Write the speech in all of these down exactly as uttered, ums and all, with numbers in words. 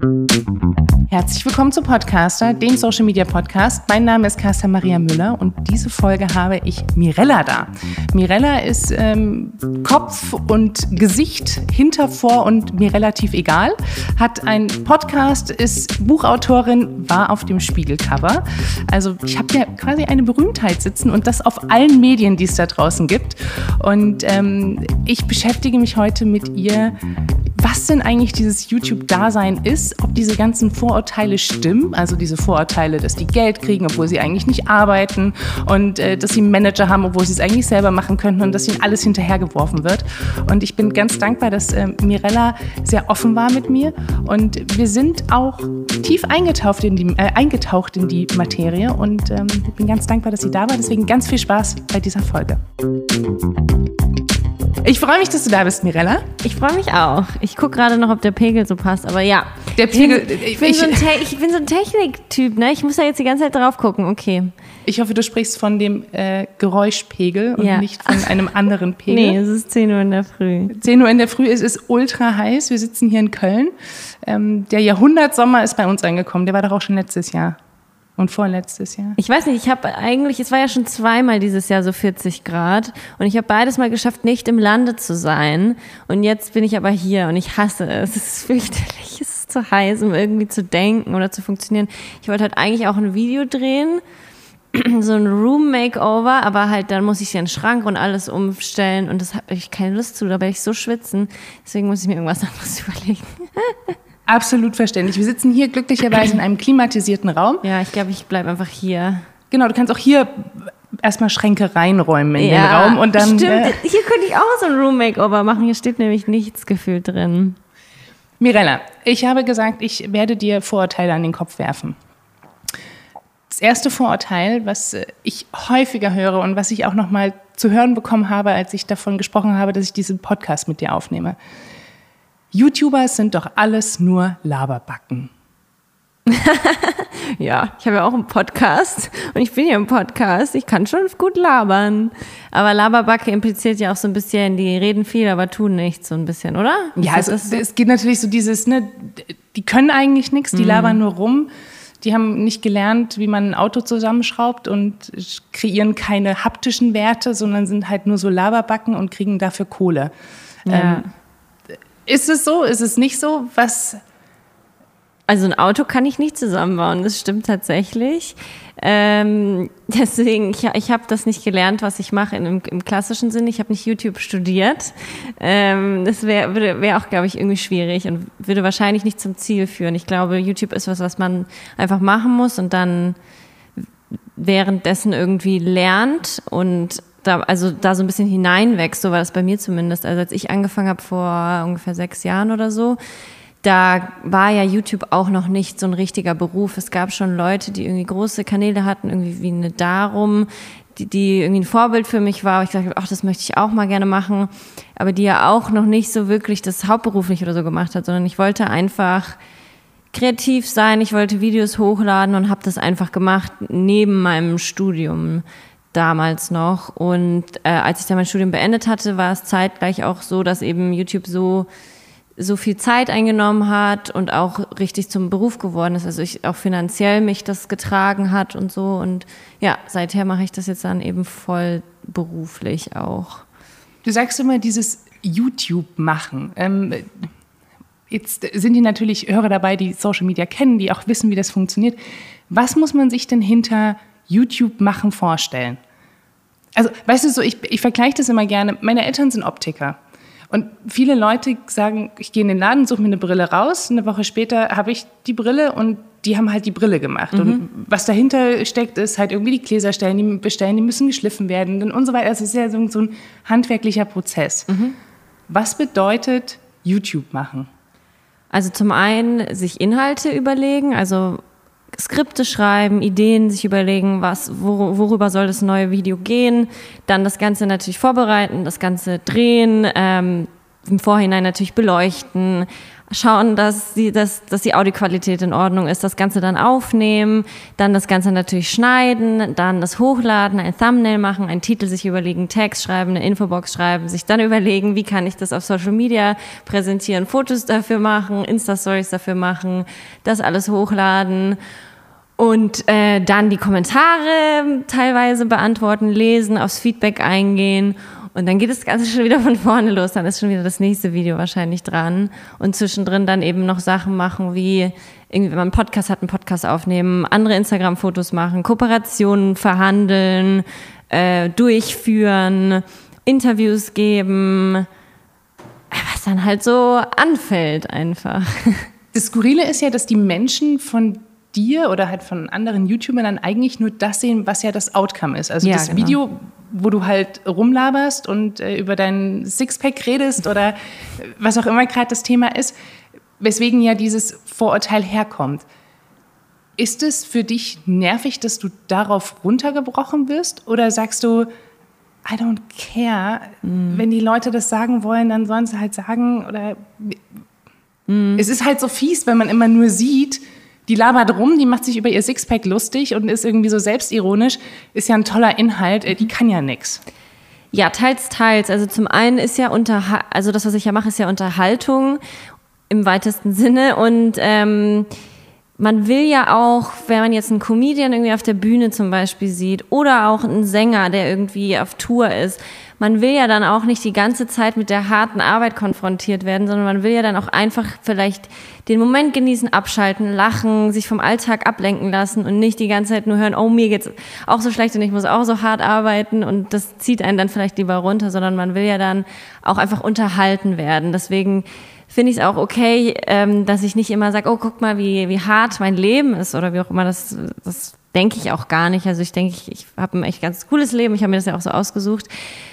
Herzlich willkommen zu Podcaster, dem Social Media Podcast. Mein Name ist Carsten Maria Müller und diese Folge habe ich Mirella da. Mirella ist ähm, Kopf und Gesicht, hinter, vor und mir relativ egal. Hat einen Podcast, ist Buchautorin, war auf dem Spiegelcover. Also ich habe ja quasi eine Berühmtheit sitzen und das auf allen Medien, die es da draußen gibt. Und ähm, ich beschäftige mich heute mit ihr, was denn eigentlich dieses YouTube-Dasein ist, ob diese ganzen Vorurteile stimmen, also diese Vorurteile, dass die Geld kriegen, obwohl sie eigentlich nicht arbeiten und äh, dass sie einen Manager haben, obwohl sie es eigentlich selber machen könnten und dass ihnen alles hinterhergeworfen wird. Und ich bin ganz dankbar, dass äh, Mirella sehr offen war mit mir und wir sind auch tief eingetaucht in die, äh, eingetaucht in die Materie und ähm, ich bin ganz dankbar, dass sie da war. Deswegen ganz viel Spaß bei dieser Folge. Ich freue mich, dass du da bist, Mirella. Ich freue mich auch. Ich gucke gerade noch, ob der Pegel so passt, aber ja. Der Pegel, ich, bin, ich, bin so ich bin so ein Techniktyp, ne? Ich muss da jetzt die ganze Zeit drauf gucken, okay. Ich hoffe, du sprichst von dem äh, Geräuschpegel und ja. nicht von einem anderen Pegel. Nee, es ist zehn Uhr in der Früh. zehn Uhr in der Früh, es ist ultra heiß. Wir sitzen hier in Köln. Ähm, der Jahrhundertsommer ist bei uns angekommen. Der war doch auch schon letztes Jahr. Und vorletztes Jahr? Ich weiß nicht, ich habe eigentlich, es war ja schon zweimal dieses Jahr so vierzig Grad und ich habe beides mal geschafft, nicht im Lande zu sein und jetzt bin ich aber hier und ich hasse es. Es ist fürchterlich, es ist zu heiß, um irgendwie zu denken oder zu funktionieren. Ich wollte halt eigentlich auch ein Video drehen, so ein Room-Makeover, aber halt dann muss ich den Schrank und alles umstellen und das habe ich keine Lust zu, da werde ich so schwitzen, deswegen muss ich mir irgendwas anderes überlegen. Absolut verständlich. Wir sitzen hier glücklicherweise in einem klimatisierten Raum. Ja, ich glaube, ich bleibe einfach hier. Genau, du kannst auch hier erstmal Schränke reinräumen in ja, den Raum. Und dann, stimmt, äh, hier könnte ich auch so ein Room-Makeover machen. Hier steht nämlich nichts gefühlt drin. Mirella, ich habe gesagt, ich werde dir Vorurteile an den Kopf werfen. Das erste Vorurteil, was ich häufiger höre und was ich auch noch mal zu hören bekommen habe, als ich davon gesprochen habe, dass ich diesen Podcast mit dir aufnehme. YouTuber sind doch alles nur Laberbacken. Ja, ich habe ja auch einen Podcast und ich bin ja im Podcast. Ich kann schon gut labern. Aber Laberbacke impliziert ja auch so ein bisschen, die reden viel, aber tun nichts, so ein bisschen, oder? Ja, also so? Es geht natürlich so dieses, ne, die können eigentlich nichts, die mhm. labern nur rum. Die haben nicht gelernt, wie man ein Auto zusammenschraubt und kreieren keine haptischen Werte, sondern sind halt nur so Laberbacken und kriegen dafür Kohle. Ja. Ähm, Ist es so? Ist es nicht so? Was? Also ein Auto kann ich nicht zusammenbauen, das stimmt tatsächlich. Ähm, deswegen, ich, ich habe das nicht gelernt, was ich mache im, im klassischen Sinne. Ich habe nicht YouTube studiert. Ähm, das wäre wär auch, glaube ich, irgendwie schwierig und würde wahrscheinlich nicht zum Ziel führen. Ich glaube, YouTube ist was, was man einfach machen muss und dann währenddessen irgendwie lernt und Da, also da so ein bisschen hineinwächst, so war das bei mir zumindest. Also als ich angefangen habe vor ungefähr sechs Jahren oder so, da war ja YouTube auch noch nicht so ein richtiger Beruf. Es gab schon Leute, die irgendwie große Kanäle hatten, irgendwie wie eine Darum, die, die irgendwie ein Vorbild für mich war. Ich dachte, ach, das möchte ich auch mal gerne machen. Aber die ja auch noch nicht so wirklich das hauptberuflich oder so gemacht hat, sondern ich wollte einfach kreativ sein. Ich wollte Videos hochladen und habe das einfach gemacht neben meinem Studium. Damals noch. Und äh, als ich dann mein Studium beendet hatte, war es zeitgleich auch so, dass eben YouTube so, so viel Zeit eingenommen hat und auch richtig zum Beruf geworden ist. Also ich auch finanziell mich das getragen hat und so. Und ja, seither mache ich das jetzt dann eben voll beruflich auch. Du sagst immer dieses YouTube-Machen. Ähm, jetzt sind hier natürlich Hörer dabei, die Social Media kennen, die auch wissen, wie das funktioniert. Was muss man sich denn hinter YouTube machen vorstellen? Also, weißt du, so ich, ich vergleiche das immer gerne. Meine Eltern sind Optiker. Und viele Leute sagen, ich gehe in den Laden, suche mir eine Brille raus. Eine Woche später habe ich die Brille und die haben halt die Brille gemacht. Mhm. Und was dahinter steckt, ist halt irgendwie die Gläser stellen, die bestellen, die müssen geschliffen werden und so weiter. Es ist ja so, so ein handwerklicher Prozess. Mhm. Was bedeutet YouTube machen? Also zum einen sich Inhalte überlegen, also Skripte schreiben, Ideen sich überlegen, was, wor- worüber soll das neue Video gehen, dann das Ganze natürlich vorbereiten, das Ganze drehen, ähm, im Vorhinein natürlich beleuchten, schauen, dass die, dass, dass die Audioqualität in Ordnung ist, das Ganze dann aufnehmen, dann das Ganze natürlich schneiden, dann das hochladen, ein Thumbnail machen, einen Titel sich überlegen, Text schreiben, eine Infobox schreiben, sich dann überlegen, wie kann ich das auf Social Media präsentieren, Fotos dafür machen, Insta-Stories dafür machen, das alles hochladen und äh, dann die Kommentare teilweise beantworten, lesen, aufs Feedback eingehen. Und dann geht das Ganze schon wieder von vorne los, dann ist schon wieder das nächste Video wahrscheinlich dran. Und zwischendrin dann eben noch Sachen machen wie, irgendwie, wenn man einen Podcast hat, einen Podcast aufnehmen, andere Instagram-Fotos machen, Kooperationen verhandeln, äh, durchführen, Interviews geben, was dann halt so anfällt einfach. Das Skurrile ist ja, dass die Menschen von dir oder halt von anderen YouTubern dann eigentlich nur das sehen, was ja das Outcome ist. Also ja, das genau. Video, wo du halt rumlaberst und äh, über deinen Sixpack redest oder was auch immer gerade das Thema ist, weswegen ja dieses Vorurteil herkommt. Ist es für dich nervig, dass du darauf runtergebrochen wirst? Oder sagst du, I don't care, mm. wenn die Leute das sagen wollen, dann sollen sie halt sagen. Oder mm. Es ist halt so fies, wenn man immer nur sieht, die labert rum, die macht sich über ihr Sixpack lustig und ist irgendwie so selbstironisch. Ist ja ein toller Inhalt, die kann ja nix. Ja, teils, teils. Also zum einen ist ja unter, also das, was ich ja mache, ist ja Unterhaltung im weitesten Sinne. Und ähm, man will ja auch, wenn man jetzt einen Comedian irgendwie auf der Bühne zum Beispiel sieht oder auch einen Sänger, der irgendwie auf Tour ist, man will ja dann auch nicht die ganze Zeit mit der harten Arbeit konfrontiert werden, sondern man will ja dann auch einfach vielleicht den Moment genießen, abschalten, lachen, sich vom Alltag ablenken lassen und nicht die ganze Zeit nur hören, oh, mir geht's auch so schlecht und ich muss auch so hart arbeiten und das zieht einen dann vielleicht lieber runter, sondern man will ja dann auch einfach unterhalten werden. Deswegen finde ich es auch okay, ähm, dass ich nicht immer sage, oh, guck mal, wie, wie hart mein Leben ist oder wie auch immer, das, das denke ich auch gar nicht. Also ich denke, ich, ich habe ein echt ganz cooles Leben, ich habe mir das ja auch so ausgesucht.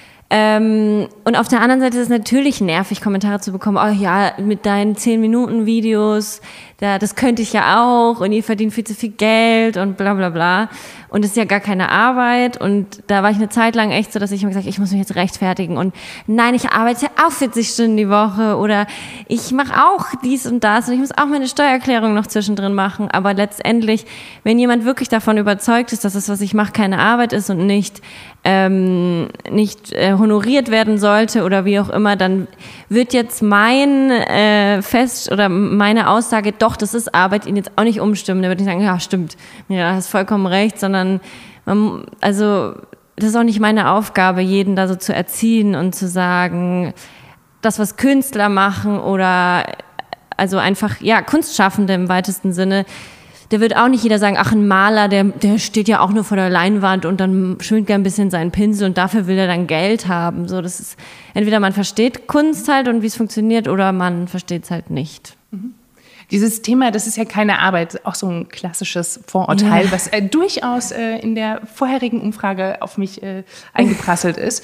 Ähm, und auf der anderen Seite ist es natürlich nervig, Kommentare zu bekommen, oh ja, mit deinen zehn Minuten Videos, da, das könnte ich ja auch und ihr verdient viel zu viel Geld und bla bla bla. Und es ist ja gar keine Arbeit und da war ich eine Zeit lang echt so, dass ich mir gesagt habe, ich muss mich jetzt rechtfertigen und nein, ich arbeite ja auch vierzig Stunden die Woche oder ich mache auch dies und das und ich muss auch meine Steuererklärung noch zwischendrin machen, aber letztendlich, wenn jemand wirklich davon überzeugt ist, dass das, was ich mache, keine Arbeit ist und nicht ähm, nicht äh, honoriert werden sollte oder wie auch immer, dann wird jetzt mein äh, Fest oder meine Aussage, doch, das ist Arbeit, ihn jetzt auch nicht umstimmen. Da würde ich sagen, ja, stimmt, ja, hast vollkommen recht, sondern man, also das ist auch nicht meine Aufgabe, jeden da so zu erziehen und zu sagen, das, was Künstler machen oder also einfach, ja, Kunstschaffende im weitesten Sinne, da wird auch nicht jeder sagen, ach, ein Maler, der, der steht ja auch nur vor der Leinwand und dann schönt er ein bisschen seinen Pinsel und dafür will er dann Geld haben. So, das ist, entweder man versteht Kunst halt und wie es funktioniert oder man versteht es halt nicht. Mhm. Dieses Thema, das ist ja keine Arbeit, auch so ein klassisches Vorurteil, ja. was äh, durchaus äh, in der vorherigen Umfrage auf mich äh, eingeprasselt ist.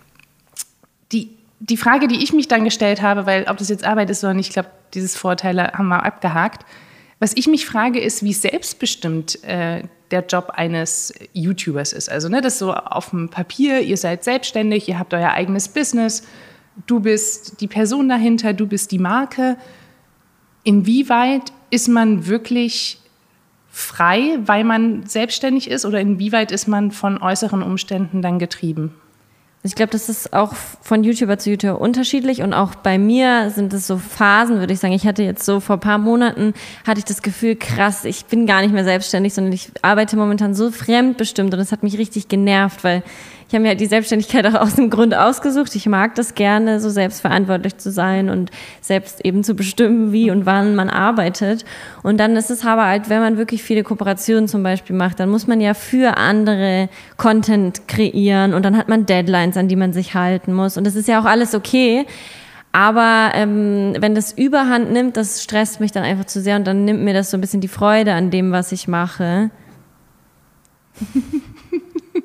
Die, die Frage, die ich mich dann gestellt habe, weil ob das jetzt Arbeit ist oder nicht, ich glaube, dieses Vorurteil haben wir abgehakt. Was ich mich frage, ist, wie selbstbestimmt äh, der Job eines YouTubers ist. Also ne, das so auf dem Papier, ihr seid selbstständig, ihr habt euer eigenes Business, du bist die Person dahinter, du bist die Marke. Inwieweit ist man wirklich frei, weil man selbstständig ist, oder inwieweit ist man von äußeren Umständen dann getrieben? Ich glaube, das ist auch von YouTuber zu YouTuber unterschiedlich und auch bei mir sind es so Phasen, würde ich sagen. Ich hatte jetzt so vor ein paar Monaten, hatte ich das Gefühl, krass, ich bin gar nicht mehr selbstständig, sondern ich arbeite momentan so fremdbestimmt und das hat mich richtig genervt, weil ich habe mir halt die Selbstständigkeit auch aus dem Grund ausgesucht. Ich mag das gerne, so selbstverantwortlich zu sein und selbst eben zu bestimmen, wie und wann man arbeitet. Und dann ist es aber halt, wenn man wirklich viele Kooperationen zum Beispiel macht, dann muss man ja für andere Content kreieren und dann hat man Deadlines, an die man sich halten muss. Und das ist ja auch alles okay. Aber ähm, wenn das Überhand nimmt, das stresst mich dann einfach zu sehr und dann nimmt mir das so ein bisschen die Freude an dem, was ich mache.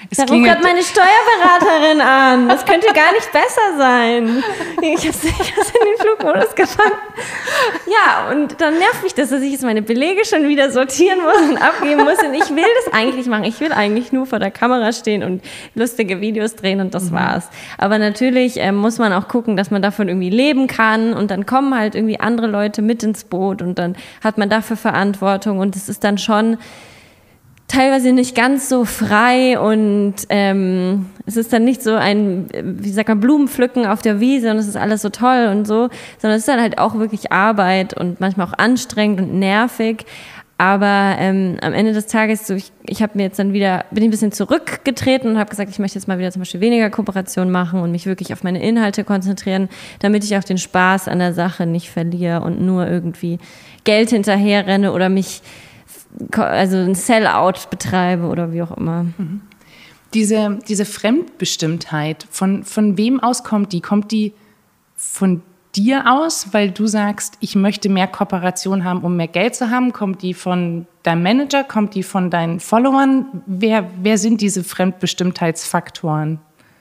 Es da ruft gerade meine Steuerberaterin an. Das könnte gar nicht besser sein. Ich habe es in den Flugmodus gefangen. Ja, und dann nervt mich das, dass ich jetzt meine Belege schon wieder sortieren muss und abgeben muss. Und ich will das eigentlich machen. Ich will eigentlich nur vor der Kamera stehen und lustige Videos drehen und das mhm. war's. Aber natürlich äh, muss man auch gucken, dass man davon irgendwie leben kann. Und dann kommen halt irgendwie andere Leute mit ins Boot und dann hat man dafür Verantwortung. Und es ist dann schon teilweise nicht ganz so frei und ähm, es ist dann nicht so ein, wie sagt man, Blumenpflücken auf der Wiese und es ist alles so toll und so, sondern es ist dann halt auch wirklich Arbeit und manchmal auch anstrengend und nervig. Aber ähm, am Ende des Tages, so ich, ich habe mir jetzt dann wieder, bin ich ein bisschen zurückgetreten und habe gesagt, ich möchte jetzt mal wieder zum Beispiel weniger Kooperation machen und mich wirklich auf meine Inhalte konzentrieren, damit ich auch den Spaß an der Sache nicht verliere und nur irgendwie Geld hinterherrenne oder mich also ein Sellout betreibe oder wie auch immer. Mhm. Diese, diese Fremdbestimmtheit, von, von wem aus kommt die? Kommt die von dir aus, weil du sagst, ich möchte mehr Kooperation haben, um mehr Geld zu haben? Kommt die von deinem Manager? Kommt die von deinen Followern? Wer, wer sind diese Fremdbestimmtheitsfaktoren?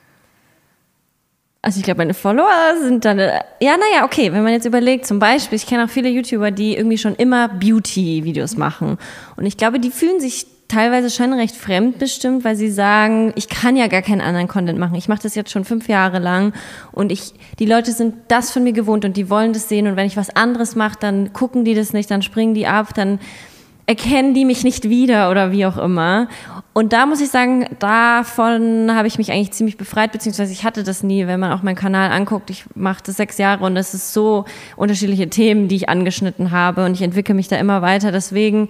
Also ich glaube, meine Follower sind dann, ja, naja, okay, wenn man jetzt überlegt, zum Beispiel, ich kenne auch viele YouTuber, die irgendwie schon immer Beauty-Videos machen. Und ich glaube, die fühlen sich teilweise schon recht fremdbestimmt, weil sie sagen, ich kann ja gar keinen anderen Content machen. Ich mache das jetzt schon fünf Jahre lang und ich, die Leute sind das von mir gewohnt und die wollen das sehen. Und wenn ich was anderes mache, dann gucken die das nicht, dann springen die ab, dann erkennen die mich nicht wieder oder wie auch immer. Und da muss ich sagen, davon habe ich mich eigentlich ziemlich befreit, beziehungsweise ich hatte das nie, wenn man auch meinen Kanal anguckt. Ich mache das sechs Jahre und es ist so unterschiedliche Themen, die ich angeschnitten habe und ich entwickle mich da immer weiter. Deswegen,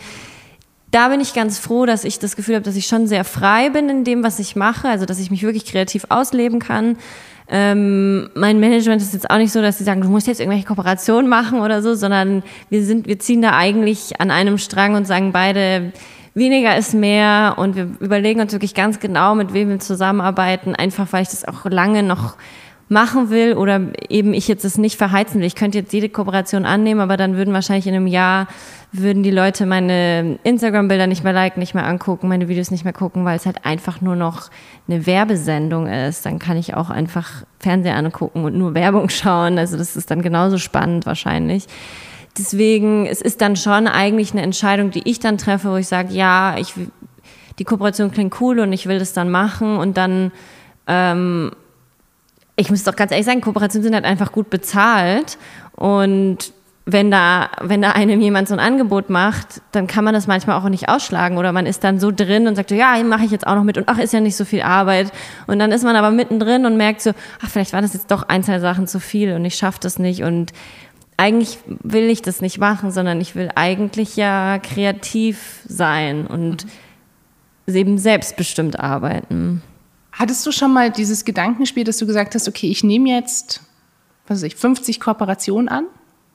da bin ich ganz froh, dass ich das Gefühl habe, dass ich schon sehr frei bin in dem, was ich mache, also dass ich mich wirklich kreativ ausleben kann. Ähm, mein Management ist jetzt auch nicht so, dass sie sagen, du musst jetzt irgendwelche Kooperationen machen oder so, sondern wir sind, wir ziehen da eigentlich an einem Strang und sagen beide, weniger ist mehr und wir überlegen uns wirklich ganz genau, mit wem wir zusammenarbeiten, einfach weil ich das auch lange noch machen will oder eben ich jetzt es nicht verheizen will. Ich könnte jetzt jede Kooperation annehmen, aber dann würden wahrscheinlich in einem Jahr würden die Leute meine Instagram-Bilder nicht mehr liken, nicht mehr angucken, meine Videos nicht mehr gucken, weil es halt einfach nur noch eine Werbesendung ist. Dann kann ich auch einfach Fernseher angucken und nur Werbung schauen. Also das ist dann genauso spannend wahrscheinlich. Deswegen, es ist dann schon eigentlich eine Entscheidung, die ich dann treffe, wo ich sage, ja, ich, die Kooperation klingt cool und ich will das dann machen und dann ähm, ich muss doch ganz ehrlich sagen, Kooperationen sind halt einfach gut bezahlt und wenn da, wenn da einem jemand so ein Angebot macht, dann kann man das manchmal auch nicht ausschlagen oder man ist dann so drin und sagt so, ja, mache ich jetzt auch noch mit und ach, ist ja nicht so viel Arbeit und dann ist man aber mittendrin und merkt so, ach, vielleicht war das jetzt doch ein, zwei Sachen zu viel und ich schaffe das nicht und eigentlich will ich das nicht machen, sondern ich will eigentlich ja kreativ sein und eben selbstbestimmt arbeiten. Hattest du schon mal dieses Gedankenspiel, dass du gesagt hast, okay, ich nehme jetzt, was weiß ich, fünfzig Kooperationen an,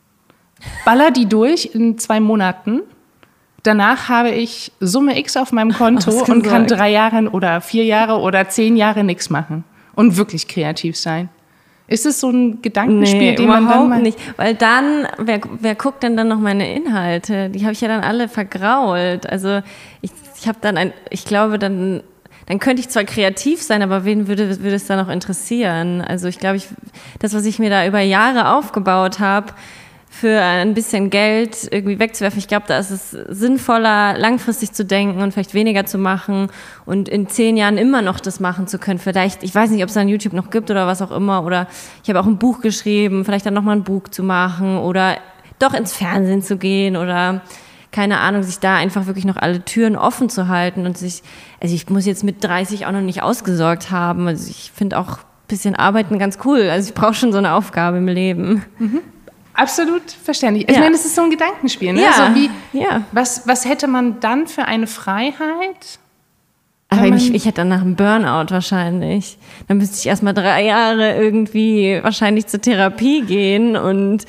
baller die durch in zwei Monaten, danach habe ich Summe X auf meinem Konto und kann drei Jahre oder vier Jahre oder zehn Jahre nichts machen und wirklich kreativ sein? Ist es so ein Gedankenspiel, nee, den man dann mal... nicht, weil dann, wer, wer guckt denn dann noch meine Inhalte? Die habe ich ja dann alle vergrault. Also ich, ich habe dann ein, ich glaube dann... Dann könnte ich zwar kreativ sein, aber wen würde, würde es da noch interessieren? Also ich glaube, ich, das, was ich mir da über Jahre aufgebaut habe, für ein bisschen Geld irgendwie wegzuwerfen, ich glaube, da ist es sinnvoller, langfristig zu denken und vielleicht weniger zu machen und in zehn Jahren immer noch das machen zu können. Vielleicht, ich weiß nicht, ob es dann YouTube noch gibt oder was auch immer, oder ich habe auch ein Buch geschrieben, vielleicht dann nochmal ein Buch zu machen oder doch ins Fernsehen zu gehen oder... keine Ahnung, sich da einfach wirklich noch alle Türen offen zu halten und sich, also ich muss jetzt mit dreißig auch noch nicht ausgesorgt haben, also ich finde auch ein bisschen Arbeiten ganz cool, also ich brauche schon so eine Aufgabe im Leben. Mhm. Absolut verständlich. Ich ja. meine, das ist so ein Gedankenspiel, ne? Ja. Also wie, ja. was, was hätte man dann für eine Freiheit? Aber ich, ich hätte dann nach einem Burnout wahrscheinlich. Dann müsste ich erst mal drei Jahre irgendwie wahrscheinlich zur Therapie gehen und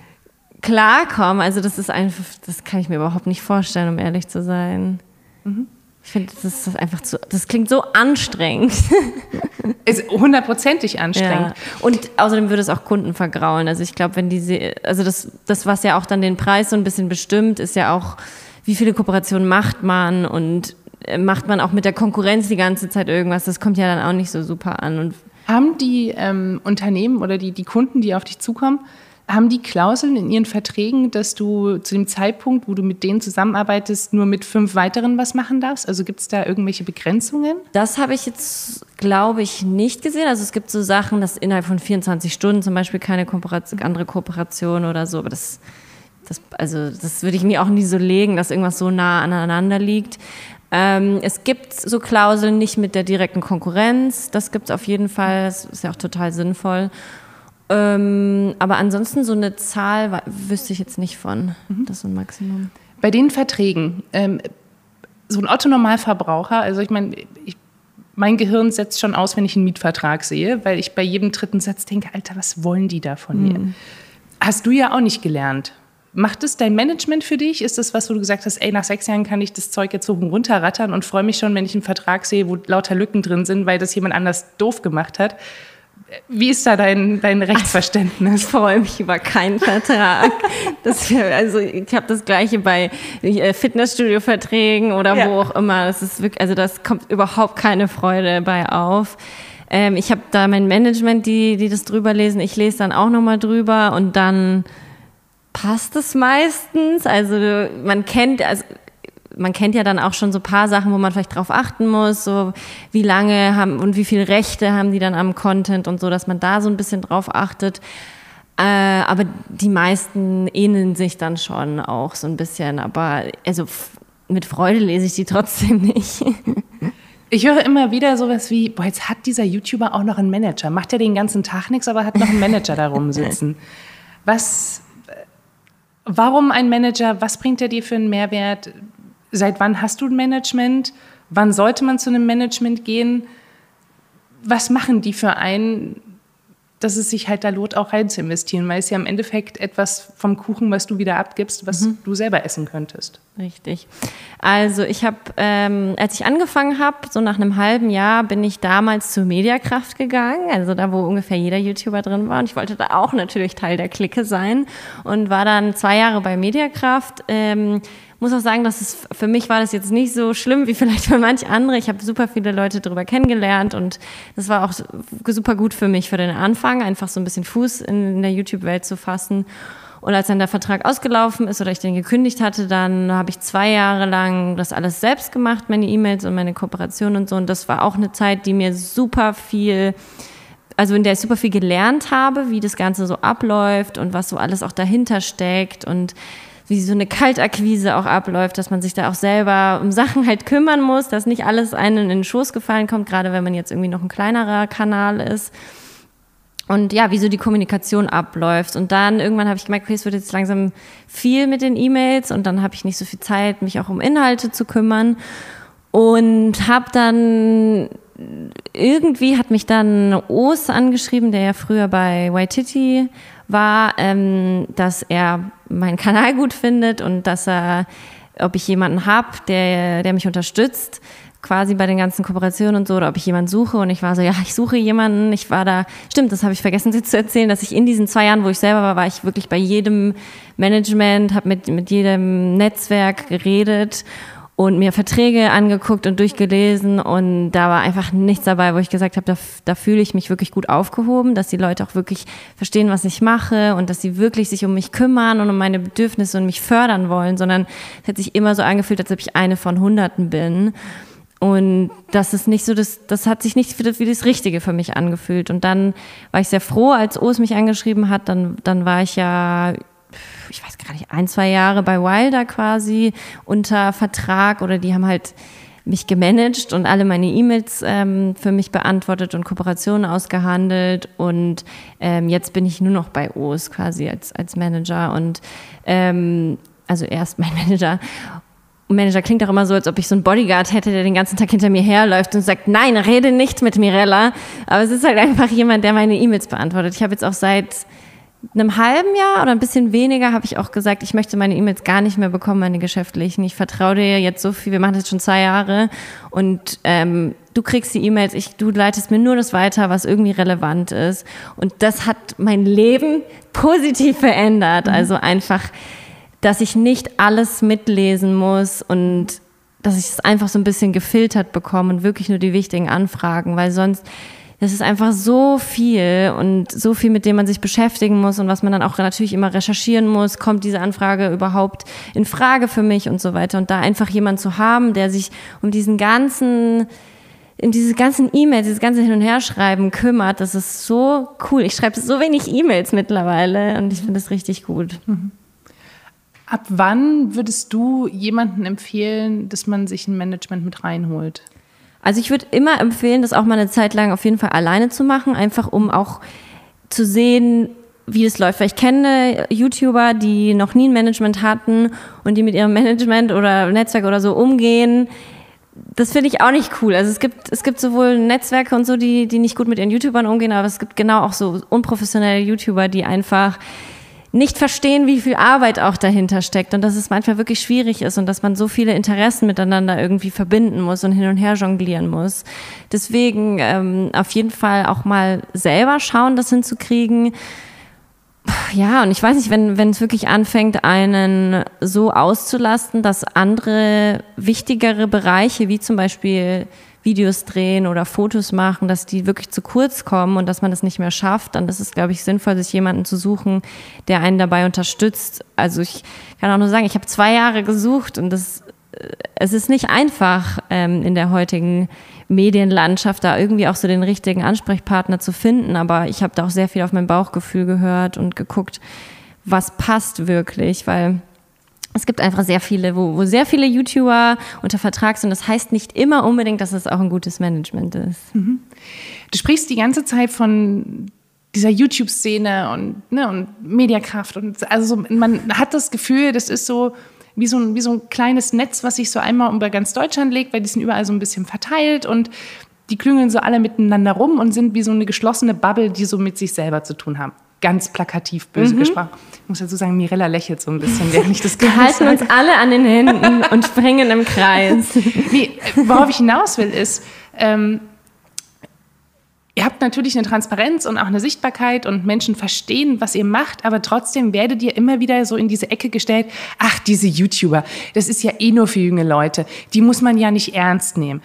klarkommen, also das ist einfach, das kann ich mir überhaupt nicht vorstellen, um ehrlich zu sein. Mhm. Ich finde, das ist einfach zu, das klingt so anstrengend. Ist hundertprozentig anstrengend. Ja. Und außerdem würde es auch Kunden vergraulen. Also ich glaube, wenn diese, also das, das, was ja auch dann den Preis so ein bisschen bestimmt, ist ja auch, wie viele Kooperationen macht man und macht man auch mit der Konkurrenz die ganze Zeit irgendwas. Das kommt ja dann auch nicht so super an. Und haben die ähm, Unternehmen oder die, die Kunden, die auf dich zukommen, haben die Klauseln in ihren Verträgen, dass du zu dem Zeitpunkt, wo du mit denen zusammenarbeitest, nur mit fünf weiteren was machen darfst? Also gibt es da irgendwelche Begrenzungen? Das habe ich jetzt, glaube ich, nicht gesehen. Also es gibt so Sachen, dass innerhalb von vierundzwanzig Stunden zum Beispiel keine Kooperation, andere Kooperation oder so. Aber das, das, also das würde ich mir auch nie so legen, dass irgendwas so nah aneinander liegt. Ähm, es gibt so Klauseln nicht mit der direkten Konkurrenz. Das gibt es auf jeden Fall. Das ist ja auch total sinnvoll. Ähm, aber ansonsten so eine Zahl war, wüsste ich jetzt nicht von. Mhm. Das ist so ein Maximum. Bei den Verträgen, ähm, so ein Otto-Normalverbraucher, also ich meine, ich, mein Gehirn setzt schon aus, wenn ich einen Mietvertrag sehe, weil ich bei jedem dritten Satz denke, Alter, was wollen die da von mir? Mhm. Hast du ja auch nicht gelernt. Macht es dein Management für dich? Ist das was, wo du gesagt hast, ey, nach sechs Jahren kann ich das Zeug jetzt hoch und runter rattern und freue mich schon, wenn ich einen Vertrag sehe, wo lauter Lücken drin sind, weil das jemand anders doof gemacht hat? Wie ist da dein, dein Rechtsverständnis? Ich freue mich über keinen Vertrag. Das, also ich habe das Gleiche bei Fitnessstudio-Verträgen oder ja. wo auch immer. Das ist wirklich, also das kommt überhaupt keine Freude bei auf. Ähm, ich habe da mein Management, die, die das drüber lesen. Ich lese dann auch nochmal drüber und dann passt es meistens. Also man kennt, also man kennt ja dann auch schon so ein paar Sachen, wo man vielleicht drauf achten muss, so wie lange haben und wie viele Rechte haben die dann am Content und so, dass man da so ein bisschen drauf achtet. Äh, aber die meisten ähneln sich dann schon auch so ein bisschen. Aber also f- mit Freude lese ich die trotzdem nicht. Ich höre immer wieder sowas wie, boah, jetzt hat dieser YouTuber auch noch einen Manager. Macht ja den ganzen Tag nichts, aber hat noch einen Manager da rumsitzen. Was, warum ein Manager? Was bringt er dir für einen Mehrwert? Seit wann hast du ein Management? Wann sollte man zu einem Management gehen? Was machen die für einen, dass es sich halt da lohnt, auch rein zu investieren? Weil es ja im Endeffekt etwas vom Kuchen, was du wieder abgibst, was mhm. du selber essen könntest. Richtig. Also ich habe, ähm, als ich angefangen habe, so nach einem halben Jahr, bin ich damals zur Mediakraft gegangen, also da, wo ungefähr jeder YouTuber drin war. Und ich wollte da auch natürlich Teil der Clique sein und war dann zwei Jahre bei Mediakraft. Ähm, muss auch sagen, dass es für mich war das jetzt nicht so schlimm wie vielleicht für manche andere. Ich habe super viele Leute darüber kennengelernt und das war auch super gut für mich für den Anfang, einfach so ein bisschen Fuß in der YouTube-Welt zu fassen. Und als dann der Vertrag ausgelaufen ist oder ich den gekündigt hatte, dann habe ich zwei Jahre lang das alles selbst gemacht, meine E-Mails und meine Kooperation und so. Und das war auch eine Zeit, die mir super viel, also in der ich super viel gelernt habe, wie das Ganze so abläuft und was so alles auch dahinter steckt und wie so eine Kaltakquise auch abläuft, dass man sich da auch selber um Sachen halt kümmern muss, dass nicht alles einem in den Schoß gefallen kommt, gerade wenn man jetzt irgendwie noch ein kleinerer Kanal ist. Und ja, wie so die Kommunikation abläuft. Und dann irgendwann habe ich gemerkt, okay, es wird jetzt langsam viel mit den E-Mails und dann habe ich nicht so viel Zeit, mich auch um Inhalte zu kümmern. Und habe dann, irgendwie hat mich dann Oos angeschrieben, der ja früher bei Waititi war, ähm, dass er meinen Kanal gut findet und dass er, ob ich jemanden habe, der, der mich unterstützt, quasi bei den ganzen Kooperationen und so, oder ob ich jemanden suche. Und ich war so, ja, ich suche jemanden. Ich war da, stimmt, das habe ich vergessen dir zu erzählen, dass ich in diesen zwei Jahren, wo ich selber war, war ich wirklich bei jedem Management, habe mit, mit jedem Netzwerk geredet und mir Verträge angeguckt und durchgelesen und da war einfach nichts dabei, wo ich gesagt habe, da, da fühle ich mich wirklich gut aufgehoben, dass die Leute auch wirklich verstehen, was ich mache und dass sie wirklich sich um mich kümmern und um meine Bedürfnisse und mich fördern wollen, sondern es hat sich immer so angefühlt, als ob ich eine von Hunderten bin. Und das ist nicht so, das, das hat sich nicht wie das Richtige für mich angefühlt. Und dann war ich sehr froh, als Oos mich angeschrieben hat, dann, dann war ich ja, ich weiß gar nicht, ein, zwei Jahre bei Wilder quasi unter Vertrag oder die haben halt mich gemanagt und alle meine E-Mails ähm, für mich beantwortet und Kooperationen ausgehandelt und ähm, jetzt bin ich nur noch bei Oos quasi als, als Manager und ähm, also erst mein Manager. Manager klingt auch immer so, als ob ich so einen Bodyguard hätte, der den ganzen Tag hinter mir herläuft und sagt, nein, rede nicht mit Mirella. Aber es ist halt einfach jemand, der meine E-Mails beantwortet. Ich habe jetzt auch seit einem halben Jahr oder ein bisschen weniger habe ich auch gesagt, ich möchte meine E-Mails gar nicht mehr bekommen, meine geschäftlichen. Ich vertraue dir jetzt so viel, wir machen das jetzt schon zwei Jahre und ähm, du kriegst die E-Mails, ich, du leitest mir nur das weiter, was irgendwie relevant ist. Und das hat mein Leben positiv verändert. Mhm. Also einfach, dass ich nicht alles mitlesen muss und dass ich es einfach so ein bisschen gefiltert bekomme und wirklich nur die wichtigen Anfragen, weil sonst, das ist einfach so viel und so viel, mit dem man sich beschäftigen muss und was man dann auch natürlich immer recherchieren muss, kommt diese Anfrage überhaupt in Frage für mich und so weiter. Und da einfach jemanden zu haben, der sich um diesen ganzen, in diese ganzen E-Mails, dieses ganze Hin- und Herschreiben kümmert, das ist so cool. Ich schreibe so wenig E-Mails mittlerweile und ich finde das richtig gut. Mhm. Ab wann würdest du jemandem empfehlen, dass man sich ein Management mit reinholt? Also ich würde immer empfehlen, das auch mal eine Zeit lang auf jeden Fall alleine zu machen, einfach um auch zu sehen, wie es läuft. Weil ich kenne YouTuber, die noch nie ein Management hatten und die mit ihrem Management oder Netzwerk oder so umgehen. Das finde ich auch nicht cool. Also es gibt, es gibt sowohl Netzwerke und so, die, die nicht gut mit ihren YouTubern umgehen, aber es gibt genau auch so unprofessionelle YouTuber, die einfach nicht verstehen, wie viel Arbeit auch dahinter steckt und dass es manchmal wirklich schwierig ist und dass man so viele Interessen miteinander irgendwie verbinden muss und hin und her jonglieren muss. Deswegen ähm, auf jeden Fall auch mal selber schauen, das hinzukriegen. Ja, und ich weiß nicht, wenn wenn es wirklich anfängt, einen so auszulasten, dass andere wichtigere Bereiche, wie zum Beispiel Videos drehen oder Fotos machen, dass die wirklich zu kurz kommen und dass man das nicht mehr schafft, dann ist es, glaube ich, sinnvoll, sich jemanden zu suchen, der einen dabei unterstützt. Also ich kann auch nur sagen, ich habe zwei Jahre gesucht und das, es ist nicht einfach, ähm, in der heutigen Medienlandschaft da irgendwie auch so den richtigen Ansprechpartner zu finden, aber ich habe da auch sehr viel auf mein Bauchgefühl gehört und geguckt, was passt wirklich, weil es gibt einfach sehr viele, wo, wo sehr viele YouTuber unter Vertrag sind. Das heißt nicht immer unbedingt, dass es auch ein gutes Management ist. Mhm. Du sprichst die ganze Zeit von dieser YouTube-Szene und, ne, und Mediakraft. Und also man hat das Gefühl, das ist so wie so, ein, wie so ein kleines Netz, was sich so einmal über ganz Deutschland legt, weil die sind überall so ein bisschen verteilt und die klüngeln so alle miteinander rum und sind wie so eine geschlossene Bubble, die so mit sich selber zu tun haben. Ganz plakativ, böse mhm. gesprochen. Ich muss dazu sagen, Mirella lächelt so ein bisschen, während ich das Wir halten uns alle an den Händen und springen im Kreis. Nee, worauf ich hinaus will, ist, ähm, ihr habt natürlich eine Transparenz und auch eine Sichtbarkeit und Menschen verstehen, was ihr macht, aber trotzdem werdet ihr immer wieder so in diese Ecke gestellt, ach, diese YouTuber, das ist ja eh nur für junge Leute, die muss man ja nicht ernst nehmen.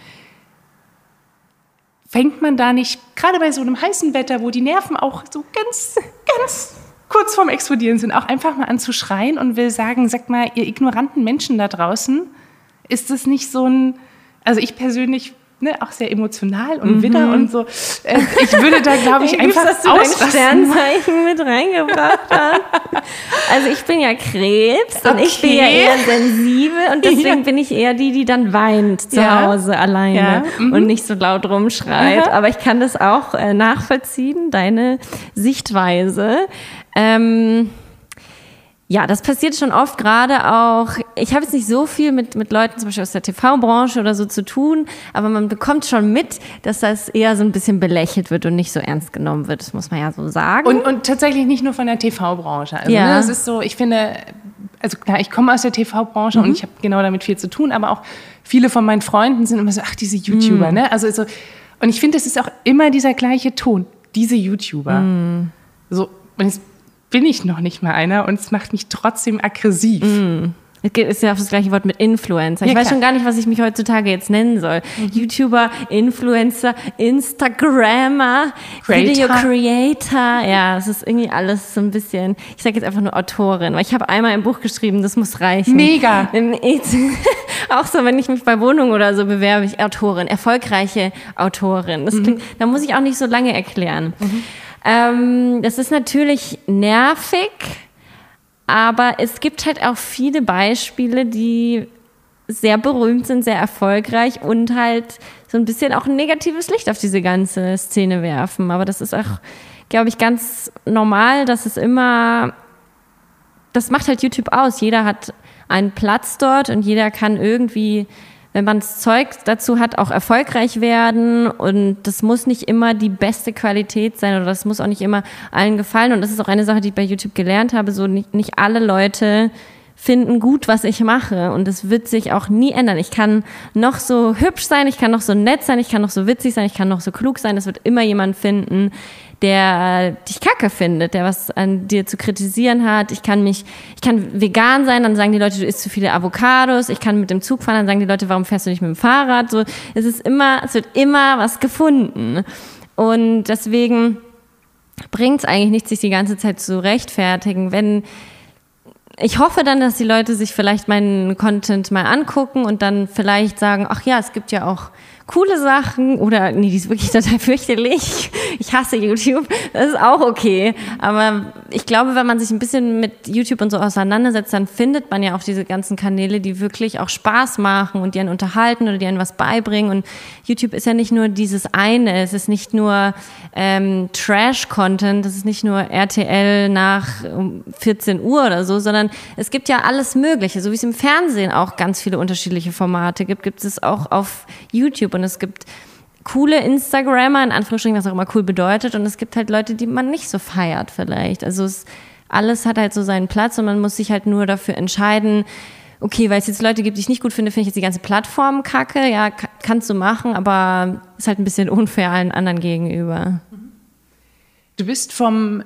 Fängt man da nicht, gerade bei so einem heißen Wetter, wo die Nerven auch so ganz, ganz kurz vorm Explodieren sind, auch einfach mal an zu schreien und will sagen, sagt mal, ihr ignoranten Menschen da draußen, ist das nicht so ein, also ich persönlich, ne, auch sehr emotional und mhm. Widder und so, äh, ich würde da, glaube ich, einfach ausrasten. Dass du dein Sternzeichen mit reingebracht hast. Also ich bin ja Krebs und okay. ich bin ja eher sensibel und deswegen ja. bin ich eher die, die dann weint zu ja. Hause alleine ja. mhm. und nicht so laut rumschreit. Mhm. Aber ich kann das auch äh, nachvollziehen, deine Sichtweise. Ähm, Ja, das passiert schon oft, gerade auch, ich habe jetzt nicht so viel mit, mit Leuten zum Beispiel aus der T V-Branche oder so zu tun, aber man bekommt schon mit, dass das eher so ein bisschen belächelt wird und nicht so ernst genommen wird, das muss man ja so sagen. Und, und tatsächlich nicht nur von der T V-Branche. Also, ja. ne, das ist so, ich finde, also klar, ich komme aus der T V-Branche mhm. und ich habe genau damit viel zu tun, aber auch viele von meinen Freunden sind immer so, ach, diese YouTuber, mhm. ne? Also so, und ich finde, es ist auch immer dieser gleiche Ton, diese YouTuber. Mhm. So, und jetzt bin ich noch nicht mal einer und es macht mich trotzdem aggressiv. Mm. Es ist ja auch das gleiche Wort mit Influencer. Ich ja, weiß klar. schon gar nicht, was ich mich heutzutage jetzt nennen soll. Mhm. YouTuber, Influencer, Instagrammer, Creator. Video Creator. Ja, es ist irgendwie alles so ein bisschen, ich sage jetzt einfach nur Autorin, weil ich habe einmal ein Buch geschrieben, das muss reichen. Mega. Auch so, wenn ich mich bei Wohnungen oder so bewerbe, ich Autorin, erfolgreiche Autorin. Das klingt, mhm. da muss ich auch nicht so lange erklären. Mhm. Ähm, das ist natürlich nervig, aber es gibt halt auch viele Beispiele, die sehr berühmt sind, sehr erfolgreich und halt so ein bisschen auch ein negatives Licht auf diese ganze Szene werfen. Aber das ist auch, glaube ich, ganz normal, dass es immer, das macht halt YouTube aus. Jeder hat einen Platz dort und jeder kann irgendwie, wenn man das Zeug dazu hat, auch erfolgreich werden und das muss nicht immer die beste Qualität sein oder das muss auch nicht immer allen gefallen und das ist auch eine Sache, die ich bei YouTube gelernt habe, so nicht, nicht alle Leute finden gut, was ich mache und das wird sich auch nie ändern. Ich kann noch so hübsch sein, ich kann noch so nett sein, ich kann noch so witzig sein, ich kann noch so klug sein, es wird immer jemand finden, der dich kacke findet, der was an dir zu kritisieren hat. Ich kann mich, ich kann vegan sein, dann sagen die Leute, du isst zu viele Avocados. Ich kann mit dem Zug fahren, dann sagen die Leute, warum fährst du nicht mit dem Fahrrad? So, es ist immer, es wird immer was gefunden. Und deswegen bringt es eigentlich nichts, sich die ganze Zeit zu rechtfertigen. Wenn ich hoffe dann, dass die Leute sich vielleicht meinen Content mal angucken und dann vielleicht sagen, ach ja, es gibt ja auch coole Sachen oder nee, die ist wirklich total fürchterlich. Ich hasse YouTube. Das ist auch okay. Aber ich glaube, wenn man sich ein bisschen mit YouTube und so auseinandersetzt, dann findet man ja auch diese ganzen Kanäle, die wirklich auch Spaß machen und die einen unterhalten oder die einen was beibringen. Und YouTube ist ja nicht nur dieses eine. Es ist nicht nur ähm, Trash-Content. Es ist nicht nur R T L nach vierzehn Uhr oder so, sondern es gibt ja alles Mögliche. So wie es im Fernsehen auch ganz viele unterschiedliche Formate gibt, gibt es auch auf YouTube. Und es gibt coole Instagrammer, in Anführungsstrichen, was auch immer cool bedeutet. Und es gibt halt Leute, die man nicht so feiert vielleicht. Also es, alles hat halt so seinen Platz und man muss sich halt nur dafür entscheiden, okay, weil es jetzt Leute gibt, die ich nicht gut finde, finde ich jetzt die ganze Plattform kacke. Ja, k- kannst du machen, aber ist halt ein bisschen unfair allen anderen gegenüber. Du bist vom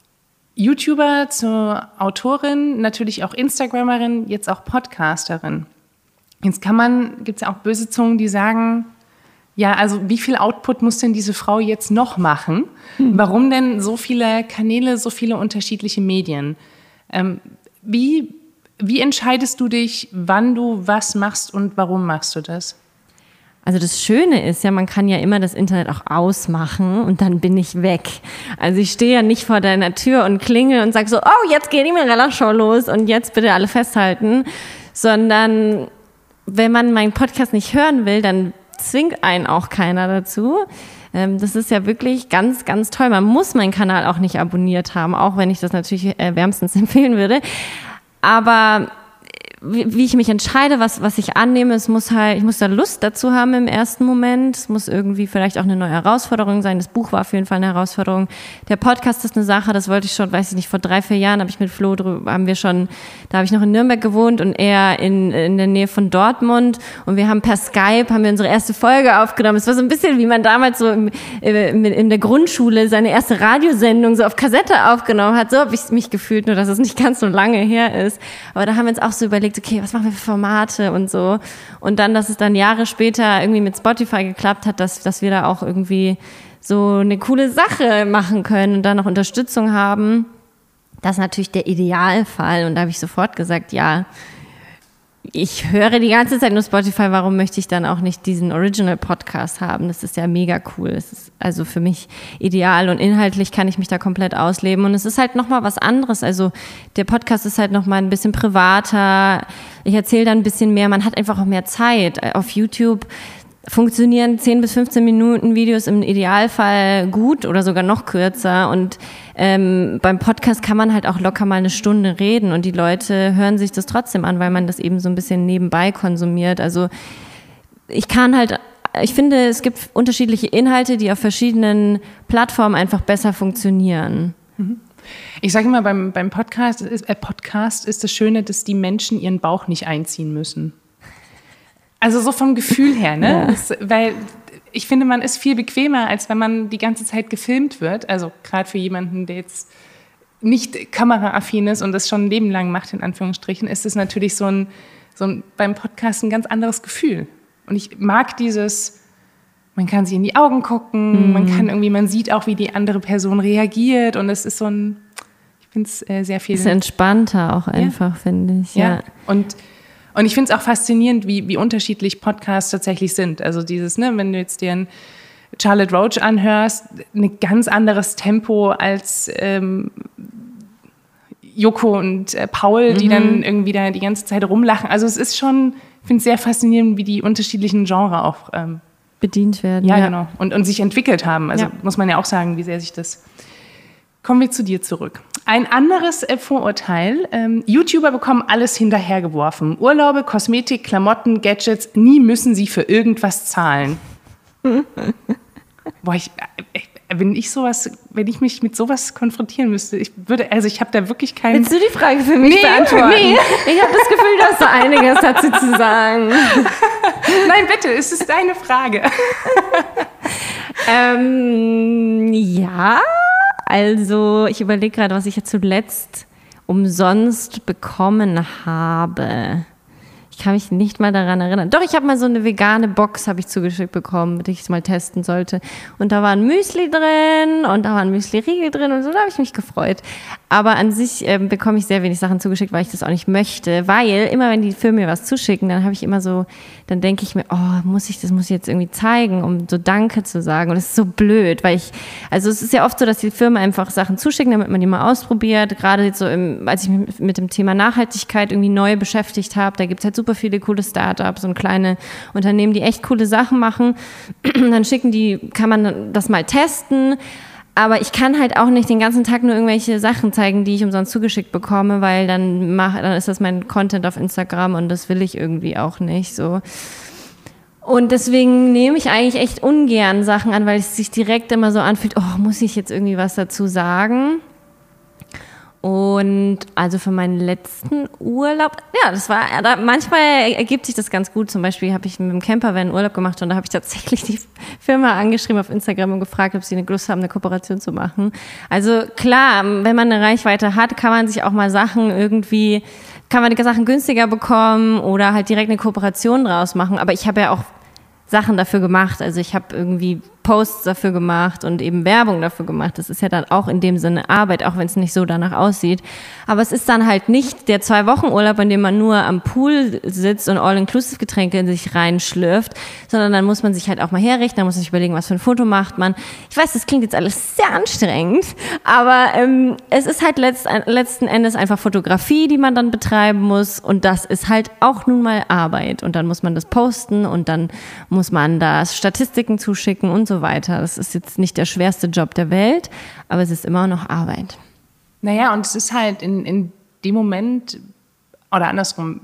YouTuber zur Autorin, natürlich auch Instagrammerin, jetzt auch Podcasterin. Jetzt kann man, gibt es ja auch böse Zungen, die sagen, ja, also wie viel Output muss denn diese Frau jetzt noch machen? Hm. Warum denn so viele Kanäle, so viele unterschiedliche Medien? Ähm, wie, wie entscheidest du dich, wann du was machst und warum machst du das? Also das Schöne ist ja, man kann ja immer das Internet auch ausmachen und dann bin ich weg. Also ich stehe ja nicht vor deiner Tür und klingel und sage so, oh, jetzt geht die Mirella-Show los und jetzt bitte alle festhalten, sondern wenn man meinen Podcast nicht hören will, dann zwingt einen auch keiner dazu. Das ist ja wirklich ganz, ganz toll. Man muss meinen Kanal auch nicht abonniert haben, auch wenn ich das natürlich wärmstens empfehlen würde. Aber wie ich mich entscheide, was, was ich annehme, es muss halt, ich muss da Lust dazu haben im ersten Moment. Es muss irgendwie vielleicht auch eine neue Herausforderung sein. Das Buch war auf jeden Fall eine Herausforderung. Der Podcast ist eine Sache, das wollte ich schon, weiß ich nicht, vor drei, vier Jahren habe ich mit Flo drüber, haben wir schon, da habe ich noch in Nürnberg gewohnt und er in, in der Nähe von Dortmund und wir haben per Skype, haben wir unsere erste Folge aufgenommen. Es war so ein bisschen, wie man damals so im, in, in der Grundschule seine erste Radiosendung so auf Kassette aufgenommen hat. So habe ich mich gefühlt, nur dass es nicht ganz so lange her ist. Aber da haben wir uns auch so überlegt, okay, was machen wir für Formate und so. Und dann, dass es dann Jahre später irgendwie mit Spotify geklappt hat, dass, dass wir da auch irgendwie so eine coole Sache machen können und dann noch Unterstützung haben. Das ist natürlich der Idealfall. Und da habe ich sofort gesagt, ja, ich höre die ganze Zeit nur Spotify, warum möchte ich dann auch nicht diesen Original-Podcast haben? Das ist ja mega cool. Das ist also für mich ideal und inhaltlich kann ich mich da komplett ausleben. Und es ist halt nochmal was anderes. Also der Podcast ist halt nochmal ein bisschen privater. Ich erzähle dann ein bisschen mehr. Man hat einfach auch mehr Zeit. Auf YouTube funktionieren zehn bis fünfzehn Minuten Videos im Idealfall gut oder sogar noch kürzer. Und ähm, beim Podcast kann man halt auch locker mal eine Stunde reden und die Leute hören sich das trotzdem an, weil man das eben so ein bisschen nebenbei konsumiert. Also ich kann halt, ich finde, es gibt unterschiedliche Inhalte, die auf verschiedenen Plattformen einfach besser funktionieren. Ich sage immer, beim, beim Podcast, äh, Podcast ist das Schöne, dass die Menschen ihren Bauch nicht einziehen müssen. Also so vom Gefühl her, ne? Ja. Das, weil ich finde, man ist viel bequemer, als wenn man die ganze Zeit gefilmt wird. Also gerade für jemanden, der jetzt nicht kameraaffin ist und das schon ein Leben lang macht, in Anführungsstrichen, ist es natürlich so ein, so ein beim Podcast ein ganz anderes Gefühl. Und ich mag dieses, man kann sich in die Augen gucken, mhm. man kann irgendwie, man sieht auch, wie die andere Person reagiert und es ist so ein, ich finde es äh, sehr viel. Es ist entspannter auch einfach, ja. finde ich. Ja, ja. und Und ich finde es auch faszinierend, wie, wie unterschiedlich Podcasts tatsächlich sind. Also dieses, ne, wenn du jetzt dir einen Charlotte Roach anhörst, ein ganz anderes Tempo als ähm, Joko und äh, Paul, die mhm. dann irgendwie da die ganze Zeit rumlachen. Also es ist schon, ich finde es sehr faszinierend, wie die unterschiedlichen Genres auch ähm, bedient werden. Ja, ja, genau. Und, und sich entwickelt haben. Also ja. muss man ja auch sagen, wie sehr sich das... Kommen wir zu dir zurück. Ein anderes äh, Vorurteil, ähm, YouTuber bekommen alles hinterhergeworfen. Urlaube, Kosmetik, Klamotten, Gadgets, nie müssen sie für irgendwas zahlen. Boah, ich, äh, wenn ich sowas, wenn ich mich mit sowas konfrontieren müsste, ich würde, also ich habe da wirklich keinen... Willst du die Frage für mich nee, beantworten? Nee. Ich habe das Gefühl, du hast so einiges dazu zu sagen. Nein, bitte, es ist deine Frage. ähm, ja, also ich überlege gerade, was ich jetzt zuletzt umsonst bekommen habe. Ich kann mich nicht mal daran erinnern. Doch, ich habe mal so eine vegane Box habe ich zugeschickt bekommen, die ich es mal testen sollte. Und da war ein Müsli drin und da war ein Müsli-Riegel drin und so, da habe ich mich gefreut. Aber an sich äh, bekomme ich sehr wenig Sachen zugeschickt, weil ich das auch nicht möchte. Weil immer, wenn die Firmen mir was zuschicken, dann habe ich immer so, dann denke ich mir, oh, muss ich das muss ich jetzt irgendwie zeigen, um so Danke zu sagen. Und das ist so blöd, weil ich, also es ist ja oft so, dass die Firmen einfach Sachen zuschicken, damit man die mal ausprobiert. Gerade jetzt so, im, als ich mich mit dem Thema Nachhaltigkeit irgendwie neu beschäftigt habe, da gibt es halt super viele coole Startups und kleine Unternehmen, die echt coole Sachen machen. Dann schicken die, kann man das mal testen. Aber ich kann halt auch nicht den ganzen Tag nur irgendwelche Sachen zeigen, die ich umsonst zugeschickt bekomme, weil dann, mach, dann ist das mein Content auf Instagram und das will ich irgendwie auch nicht so. Und deswegen nehme ich eigentlich echt ungern Sachen an, weil es sich direkt immer so anfühlt, oh, muss ich jetzt irgendwie was dazu sagen? Und also für meinen letzten Urlaub, ja, das war, da, manchmal ergibt sich das ganz gut. Zum Beispiel habe ich mit dem Campervan Urlaub gemacht und da habe ich tatsächlich die Firma angeschrieben auf Instagram und gefragt, ob sie eine Lust haben, eine Kooperation zu machen. Also klar, wenn man eine Reichweite hat, kann man sich auch mal Sachen irgendwie, kann man die Sachen günstiger bekommen oder halt direkt eine Kooperation draus machen. Aber ich habe ja auch Sachen dafür gemacht. Also ich habe irgendwie Posts dafür gemacht und eben Werbung dafür gemacht. Das ist ja dann auch in dem Sinne Arbeit, auch wenn es nicht so danach aussieht. Aber es ist dann halt nicht der Zwei-Wochen-Urlaub, in dem man nur am Pool sitzt und All-Inclusive-Getränke in sich reinschlürft, sondern dann muss man sich halt auch mal herrichten, dann muss man sich überlegen, was für ein Foto macht man. Ich weiß, das klingt jetzt alles sehr anstrengend, aber ähm, es ist halt letzt, letzten Endes einfach Fotografie, die man dann betreiben muss und das ist halt auch nun mal Arbeit und dann muss man das posten und dann muss man da Statistiken zuschicken und so weiter. Das ist jetzt nicht der schwerste Job der Welt, aber es ist immer noch Arbeit. Naja, und es ist halt in, in dem Moment, oder andersrum,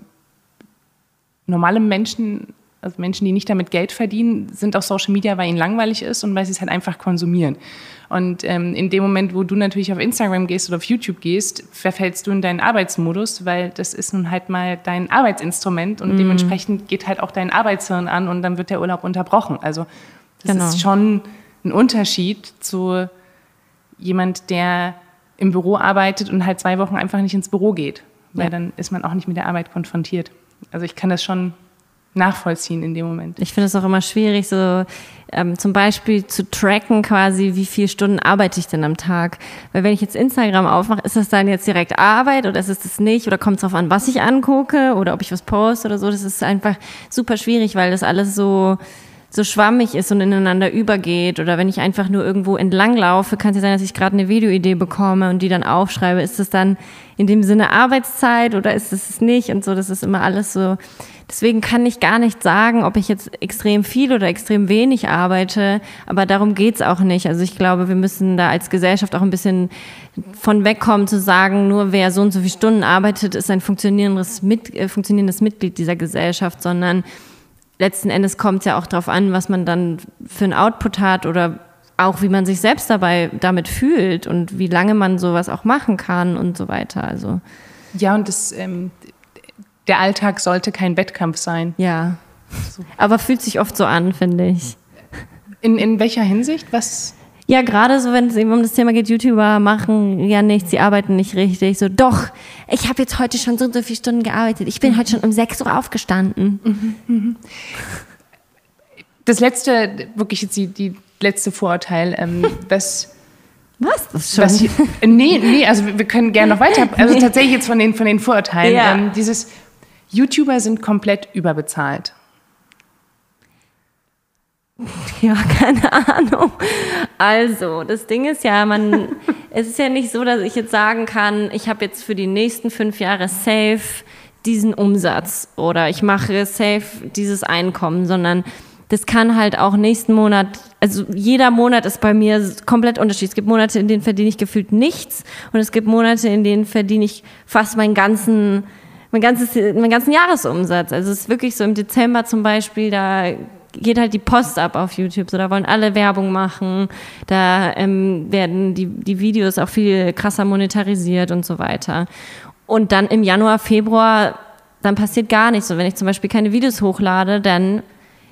normale Menschen, also Menschen, die nicht damit Geld verdienen, sind auf Social Media, weil ihnen langweilig ist und weil sie es halt einfach konsumieren. Und ähm, in dem Moment, wo du natürlich auf Instagram gehst oder auf YouTube gehst, verfällst du in deinen Arbeitsmodus, weil das ist nun halt mal dein Arbeitsinstrument und mhm. dementsprechend geht halt auch dein Arbeitshirn an und dann wird der Urlaub unterbrochen. Also das genau. ist schon ein Unterschied zu jemand, der im Büro arbeitet und halt zwei Wochen einfach nicht ins Büro geht, weil ja. dann ist man auch nicht mit der Arbeit konfrontiert. Also ich kann das schon nachvollziehen in dem Moment. Ich finde es auch immer schwierig, so ähm, zum Beispiel zu tracken quasi, wie viele Stunden arbeite ich denn am Tag. Weil wenn ich jetzt Instagram aufmache, ist das dann jetzt direkt Arbeit oder ist es das nicht? Oder kommt es darauf an, was ich angucke oder ob ich was poste oder so? Das ist einfach super schwierig, weil das alles so so schwammig ist und ineinander übergeht oder wenn ich einfach nur irgendwo entlang laufe, kann es ja sein, dass ich gerade eine Videoidee bekomme und die dann aufschreibe. Ist das dann in dem Sinne Arbeitszeit oder ist es nicht und so, das ist immer alles so. Deswegen kann ich gar nicht sagen, ob ich jetzt extrem viel oder extrem wenig arbeite, aber darum geht's auch nicht. Also ich glaube, wir müssen da als Gesellschaft auch ein bisschen von wegkommen zu sagen, nur wer so und so viele Stunden arbeitet, ist ein funktionierendes, Mit- äh, funktionierendes Mitglied dieser Gesellschaft, sondern letzten Endes kommt es ja auch darauf an, was man dann für einen Output hat oder auch wie man sich selbst dabei damit fühlt und wie lange man sowas auch machen kann und so weiter. Also ja, und das, ähm, der Alltag sollte kein Wettkampf sein. Ja, so. Aber fühlt sich oft so an, finde ich. In, in welcher Hinsicht? Was? Ja, gerade so, wenn es eben um das Thema geht, YouTuber machen ja nichts, sie arbeiten nicht richtig. So, doch, ich habe jetzt heute schon so und so viele Stunden gearbeitet. Ich bin mhm. heute schon um sechs Uhr aufgestanden. Mhm. Mhm. Das letzte, wirklich jetzt die, die letzte Vorurteil, ähm, das... Was? Das schon? Was, nee, nee, also wir können gerne noch weiter. Also nee. Tatsächlich jetzt von den, von den Vorurteilen. Ja. Ähm, dieses YouTuber sind komplett überbezahlt. Ja, keine Ahnung. Also, das Ding ist ja, man, es ist ja nicht so, dass ich jetzt sagen kann, ich habe jetzt für die nächsten fünf Jahre safe diesen Umsatz oder ich mache safe dieses Einkommen, sondern das kann halt auch nächsten Monat, also jeder Monat ist bei mir komplett unterschiedlich. Es gibt Monate, in denen verdiene ich gefühlt nichts und es gibt Monate, in denen verdiene ich fast meinen ganzen, mein ganzes, meinen ganzen Jahresumsatz. Also es ist wirklich so im Dezember zum Beispiel, da geht halt die Post ab auf YouTube, so da wollen alle Werbung machen, da ähm, werden die, die Videos auch viel krasser monetarisiert und so weiter. Und dann im Januar, Februar, dann passiert gar nichts. Und wenn ich zum Beispiel keine Videos hochlade, dann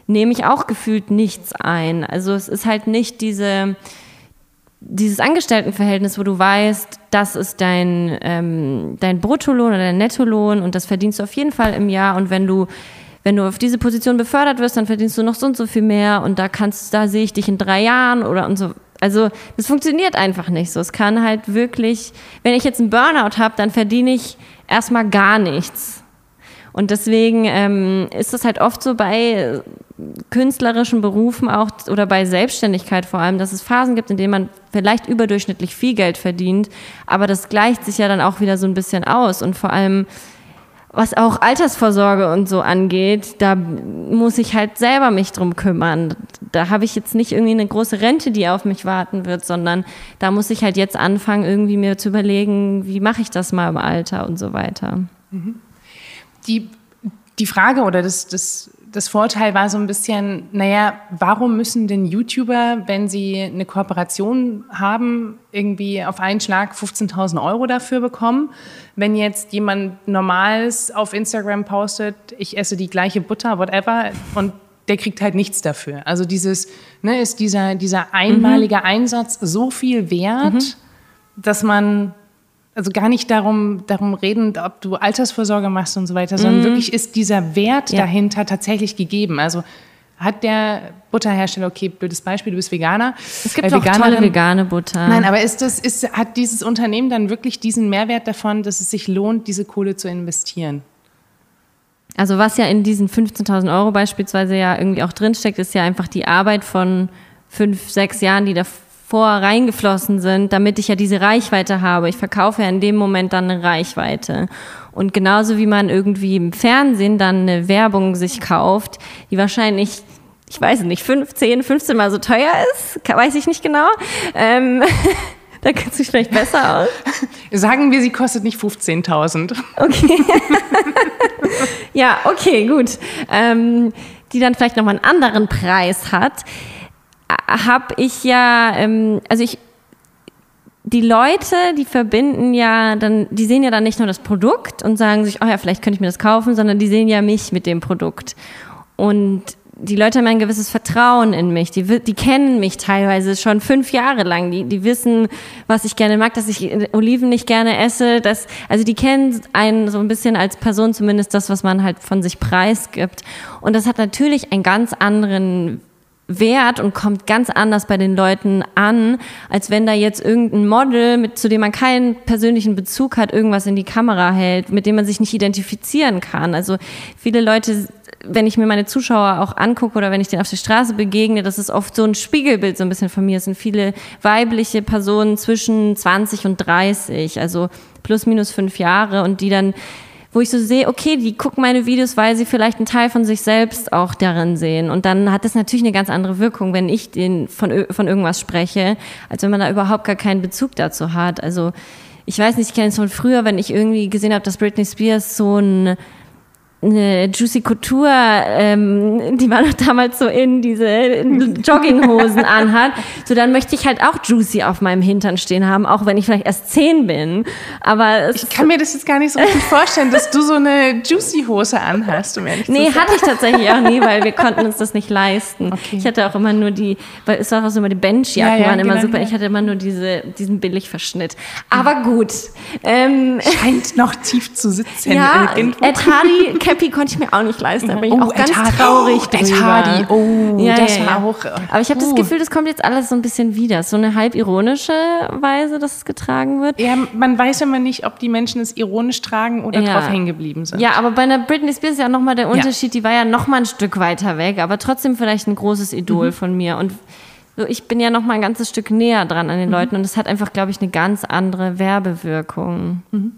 nehme ich auch gefühlt nichts ein. Also es ist halt nicht diese, dieses Angestelltenverhältnis, wo du weißt, das ist dein, ähm, dein Bruttolohn oder dein Nettolohn und das verdienst du auf jeden Fall im Jahr. Und wenn du, wenn du auf diese Position befördert wirst, dann verdienst du noch so und so viel mehr und da kannst, da sehe ich dich in drei Jahren oder und so. Also das funktioniert einfach nicht so. Es kann halt wirklich, wenn ich jetzt einen Burnout habe, dann verdiene ich erstmal gar nichts. Und deswegen ähm, ist es halt oft so bei künstlerischen Berufen auch oder bei Selbstständigkeit vor allem, dass es Phasen gibt, in denen man vielleicht überdurchschnittlich viel Geld verdient, aber das gleicht sich ja dann auch wieder so ein bisschen aus. Und vor allem, was auch Altersvorsorge und so angeht, da muss ich halt selber mich drum kümmern. Da habe ich jetzt nicht irgendwie eine große Rente, die auf mich warten wird, sondern da muss ich halt jetzt anfangen, irgendwie mir zu überlegen, wie mache ich das mal im Alter und so weiter. Mhm. Die, die Frage oder das, das, das Vorteil war so ein bisschen, naja, warum müssen denn YouTuber, wenn sie eine Kooperation haben, irgendwie auf einen Schlag fünfzehntausend Euro dafür bekommen? Wenn jetzt jemand Normales auf Instagram postet, ich esse die gleiche Butter, whatever, und der kriegt halt nichts dafür. Also dieses, ne, ist dieser, dieser einmalige mhm. Einsatz so viel wert, mhm. dass man... Also gar nicht darum, darum reden, ob du Altersvorsorge machst und so weiter, sondern mm. wirklich ist dieser Wert ja. dahinter tatsächlich gegeben. Also hat der Butterhersteller, okay, blödes Beispiel, du bist Veganer. Es gibt äh, auch tolle vegane Butter. Nein, aber ist das, ist, hat dieses Unternehmen dann wirklich diesen Mehrwert davon, dass es sich lohnt, diese Kohle zu investieren? Also was ja in diesen fünfzehntausend Euro beispielsweise ja irgendwie auch drinsteckt, ist ja einfach die Arbeit von fünf, sechs Jahren, die da vor reingeflossen sind, damit ich ja diese Reichweite habe. Ich verkaufe ja in dem Moment dann eine Reichweite. Und genauso wie man irgendwie im Fernsehen dann eine Werbung sich kauft, die wahrscheinlich, ich weiß nicht, fünfzehn, fünfzehn Mal so teuer ist, weiß ich nicht genau. Ähm, da kennst du dich vielleicht besser aus. Sagen wir, sie kostet nicht fünfzehntausend. Okay. Ja, okay, gut. Ähm, die dann vielleicht nochmal einen anderen Preis hat. Habe ich ja, ähm, also ich, die Leute, die verbinden ja dann, die sehen ja dann nicht nur das Produkt und sagen sich, oh ja, vielleicht könnte ich mir das kaufen, sondern die sehen ja mich mit dem Produkt. Und die Leute haben ein gewisses Vertrauen in mich, die, die kennen mich teilweise schon fünf Jahre lang, die, die wissen, was ich gerne mag, dass ich Oliven nicht gerne esse, dass, also die kennen einen so ein bisschen als Person, zumindest das, was man halt von sich preisgibt. Und das hat natürlich einen ganz anderen Wert und kommt ganz anders bei den Leuten an, als wenn da jetzt irgendein Model, mit, zu dem man keinen persönlichen Bezug hat, irgendwas in die Kamera hält, mit dem man sich nicht identifizieren kann. Also viele Leute, wenn ich mir meine Zuschauer auch angucke oder wenn ich denen auf der Straße begegne, das ist oft so ein Spiegelbild so ein bisschen von mir. Es sind viele weibliche Personen zwischen zwanzig und dreißig, also plus minus fünf Jahre und die dann, wo ich so sehe, okay, die gucken meine Videos, weil sie vielleicht einen Teil von sich selbst auch darin sehen. Und dann hat das natürlich eine ganz andere Wirkung, wenn ich den von, von irgendwas spreche, als wenn man da überhaupt gar keinen Bezug dazu hat. Also ich weiß nicht, ich kenne es von früher, wenn ich irgendwie gesehen habe, dass Britney Spears so ein eine Juicy Couture, ähm, die war noch damals so in, diese Jogginghosen anhat, so dann möchte ich halt auch Juicy auf meinem Hintern stehen haben, auch wenn ich vielleicht erst zehn bin. Aber es ich kann mir das jetzt gar nicht so richtig vorstellen, dass du so eine Juicy-Hose anhast, um ehrlich zu sein. Nee, hatte ich tatsächlich auch nie, weil wir konnten uns das nicht leisten. Okay. Ich hatte auch immer nur die, weil es war auch so immer die Benchjacken, ja, ja, waren immer genau, super. Ja. Ich hatte immer nur diese, diesen Billigverschnitt. Aber gut. Ähm, Scheint noch tief zu sitzen. Ja, Ed Hardy Cappy konnte ich mir auch nicht leisten, da bin ich oh, auch ganz Ed Hardy, traurig oh, Ed Hardy, oh, ja, das ja, war ja. auch... Aber ich habe uh. das Gefühl, das kommt jetzt alles so ein bisschen wieder. So eine halb ironische Weise, dass es getragen wird. Ja, man weiß immer nicht, ob die Menschen es ironisch tragen oder ja. drauf hängen geblieben sind. Ja, aber bei einer Britney Spears ist ja nochmal der Unterschied, ja. die war ja nochmal ein Stück weiter weg, aber trotzdem vielleicht ein großes Idol mhm. von mir. Und so, ich bin ja nochmal ein ganzes Stück näher dran an den mhm. Leuten und es hat einfach, glaube ich, eine ganz andere Werbewirkung. Mhm.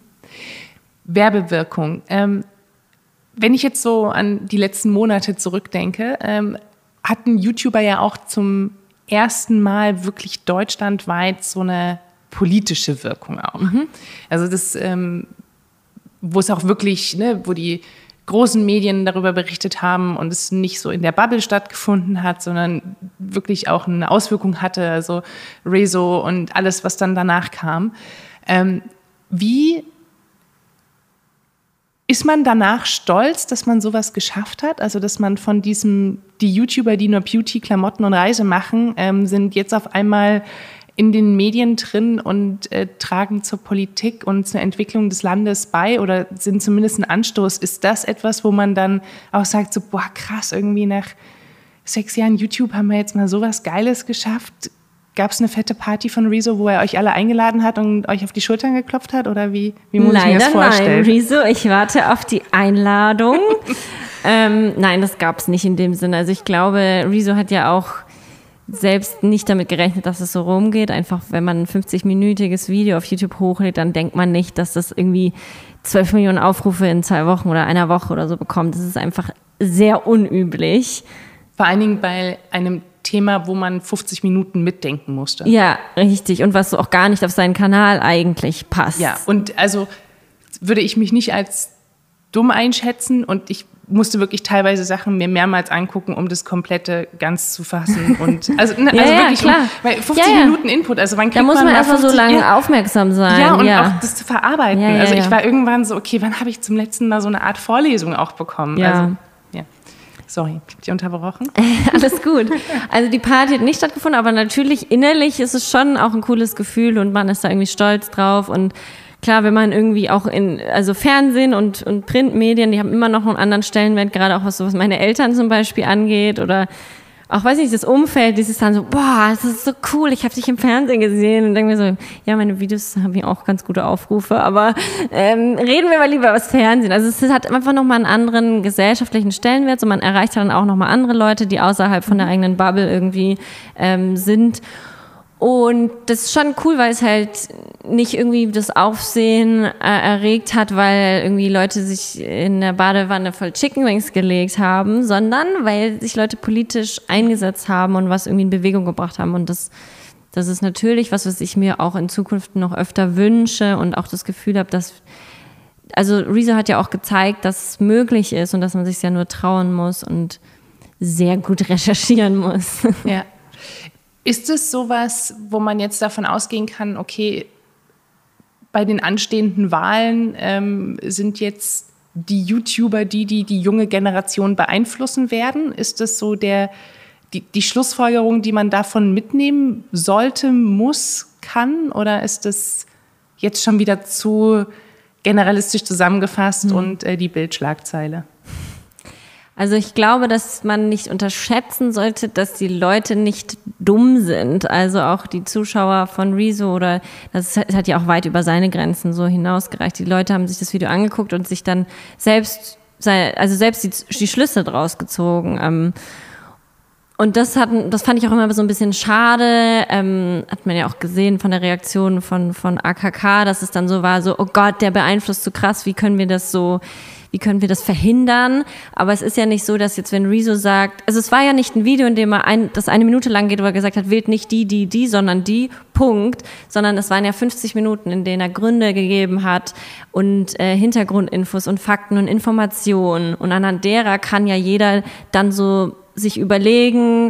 Werbewirkung. Ähm, Wenn ich jetzt so an die letzten Monate zurückdenke, ähm, hatten YouTuber ja auch zum ersten Mal wirklich deutschlandweit so eine politische Wirkung auch. Mhm. Also das, ähm, wo es auch wirklich, ne, wo die großen Medien darüber berichtet haben und es nicht so in der Bubble stattgefunden hat, sondern wirklich auch eine Auswirkung hatte, also Rezo und alles, was dann danach kam. Ähm, wie Ist man danach stolz, dass man sowas geschafft hat? Also, dass man von diesem, die YouTuber, die nur Beauty, Klamotten und Reise machen, ähm, sind jetzt auf einmal in den Medien drin und äh, tragen zur Politik und zur Entwicklung des Landes bei oder sind zumindest ein Anstoß. Ist das etwas, wo man dann auch sagt, so, boah, krass, irgendwie nach sechs Jahren YouTube haben wir jetzt mal sowas Geiles geschafft? Gab es eine fette Party von Rezo, wo er euch alle eingeladen hat und euch auf die Schultern geklopft hat? Oder wie, wie muss Leider ich mir das vorstellen? Nein, Rezo, ich warte auf die Einladung. ähm, nein, das gab es nicht in dem Sinne. Also ich glaube, Rezo hat ja auch selbst nicht damit gerechnet, dass es so rumgeht. Einfach, wenn man ein fünfzig-minütiges Video auf YouTube hochlädt, dann denkt man nicht, dass das irgendwie zwölf Millionen Aufrufe in zwei Wochen oder einer Woche oder so bekommt. Das ist einfach sehr unüblich. Vor allen Dingen bei einem Thema, wo man fünfzig Minuten mitdenken musste. Ja, richtig. Und was so auch gar nicht auf seinen Kanal eigentlich passt. Ja, und also würde ich mich nicht als dumm einschätzen und ich musste wirklich teilweise Sachen mir mehrmals angucken, um das komplette ganz zu fassen. Und also, ne, ja, also ja, wirklich klar. Um, weil fünfzig ja, ja. Minuten Input, also wann kriegt da muss man, man erstmal so lange ja, aufmerksam sein. Ja, und ja. auch das zu verarbeiten. Ja, ja, also ich ja. war irgendwann so, okay, wann habe ich zum letzten Mal so eine Art Vorlesung auch bekommen? Ja. Also, ja. Sorry, ich hab dich unterbrochen. Alles gut. Also die Party hat nicht stattgefunden, aber natürlich innerlich ist es schon auch ein cooles Gefühl und man ist da irgendwie stolz drauf. Und klar, wenn man irgendwie auch in, also Fernsehen und, und Printmedien, die haben immer noch einen anderen Stellenwert, gerade auch was so was meine Eltern zum Beispiel angeht oder auch, weiß nicht, das Umfeld, das ist dann so, boah, das ist so cool, ich habe dich im Fernsehen gesehen und denke mir so, ja, meine Videos haben ja auch ganz gute Aufrufe, aber ähm, reden wir mal lieber über das Fernsehen. Also es hat einfach nochmal einen anderen gesellschaftlichen Stellenwert, so man erreicht dann auch nochmal andere Leute, die außerhalb von der eigenen Bubble irgendwie ähm, sind. Und das ist schon cool, weil es halt nicht irgendwie das Aufsehen äh, erregt hat, weil irgendwie Leute sich in der Badewanne voll Chicken Wings gelegt haben, sondern weil sich Leute politisch eingesetzt haben und was irgendwie in Bewegung gebracht haben. Und das, das ist natürlich was, was ich mir auch in Zukunft noch öfter wünsche und auch das Gefühl habe, dass, also Rezo hat ja auch gezeigt, dass es möglich ist und dass man sich ja nur trauen muss und sehr gut recherchieren muss. Ja. Ist es sowas, wo man jetzt davon ausgehen kann, okay, bei den anstehenden Wahlen ähm, sind jetzt die YouTuber die, die die junge Generation beeinflussen werden? Ist das so der, die, die Schlussfolgerung, die man davon mitnehmen sollte, muss, kann? Oder ist das jetzt schon wieder zu generalistisch zusammengefasst mhm. und äh, die Bildschlagzeile? Also ich glaube, dass man nicht unterschätzen sollte, dass die Leute nicht dumm sind. Also auch die Zuschauer von Rezo oder das hat ja auch weit über seine Grenzen so hinausgereicht. Die Leute haben sich das Video angeguckt und sich dann selbst, also selbst die, die Schlüsse draus gezogen. Und das hat, das fand ich auch immer so ein bisschen schade. Ähm, hat man ja auch gesehen von der Reaktion von von A K K, dass es dann so war, so oh Gott, der beeinflusst so krass. Wie können wir das so Wie können wir das verhindern? Aber es ist ja nicht so, dass jetzt, wenn Rezo sagt, also es war ja nicht ein Video, in dem er ein, das eine Minute lang geht, wo er gesagt hat, wählt nicht die, die, die, sondern die, Punkt, sondern es waren ja fünfzig Minuten, in denen er Gründe gegeben hat und äh, Hintergrundinfos und Fakten und Informationen und anhand derer kann ja jeder dann so sich überlegen,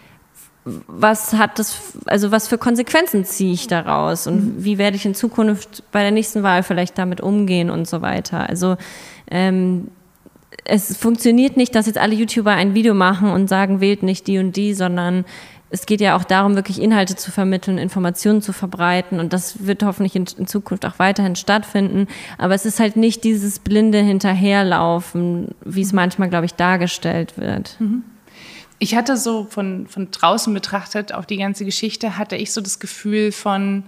was hat das, also was für Konsequenzen ziehe ich daraus und wie werde ich in Zukunft bei der nächsten Wahl vielleicht damit umgehen und so weiter. Also ähm, es funktioniert nicht, dass jetzt alle YouTuber ein Video machen und sagen, wählt nicht die und die, sondern es geht ja auch darum, wirklich Inhalte zu vermitteln, Informationen zu verbreiten und das wird hoffentlich in, in Zukunft auch weiterhin stattfinden. Aber es ist halt nicht dieses blinde Hinterherlaufen, wie es manchmal, glaube ich, dargestellt wird. Mhm. Ich hatte so von, von draußen betrachtet auf die ganze Geschichte, hatte ich so das Gefühl von,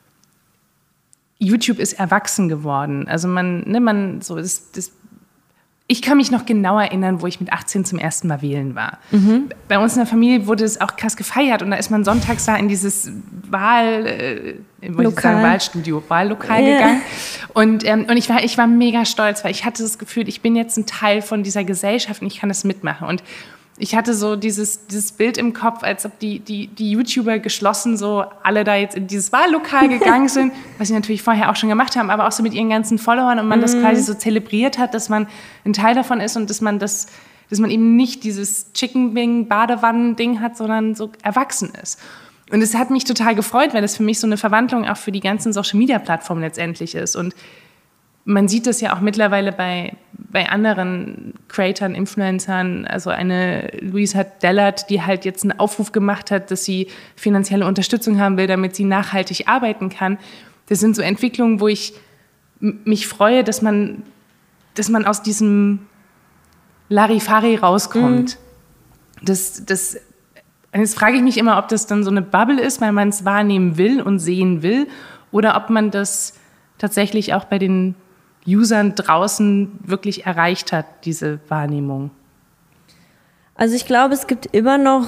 YouTube ist erwachsen geworden. Also man, ne, man so das, das ich kann mich noch genau erinnern, wo ich mit achtzehn zum ersten Mal wählen war. Mhm. Bei uns in der Familie wurde es auch krass gefeiert und da ist man sonntags da in dieses Wahl, äh, wollte ich sagen, Wahlstudio, Wahllokal yeah. gegangen. Und, ähm, und ich war, ich war mega stolz, weil ich hatte das Gefühl, ich bin jetzt ein Teil von dieser Gesellschaft und ich kann das mitmachen. Und ich hatte so dieses, dieses Bild im Kopf, als ob die, die, die YouTuber geschlossen so alle da jetzt in dieses Wahllokal gegangen sind, was sie natürlich vorher auch schon gemacht haben, aber auch so mit ihren ganzen Followern und man mm. das quasi so zelebriert hat, dass man ein Teil davon ist und dass man das, dass man eben nicht dieses Chicken Wing Badewannen-Ding hat, sondern so erwachsen ist. Und es hat mich total gefreut, weil das für mich so eine Verwandlung auch für die ganzen Social-Media-Plattformen letztendlich ist. Und man sieht das ja auch mittlerweile bei, bei anderen Creatern, Influencern, also eine Louisa Dellert, die halt jetzt einen Aufruf gemacht hat, dass sie finanzielle Unterstützung haben will, damit sie nachhaltig arbeiten kann. Das sind so Entwicklungen, wo ich m- mich freue, dass man, dass man aus diesem Larifari rauskommt. Mhm. Das, das, jetzt frage ich mich immer, ob das dann so eine Bubble ist, weil man es wahrnehmen will und sehen will, oder ob man das tatsächlich auch bei den Usern draußen wirklich erreicht hat, diese Wahrnehmung. Also ich glaube, es gibt immer noch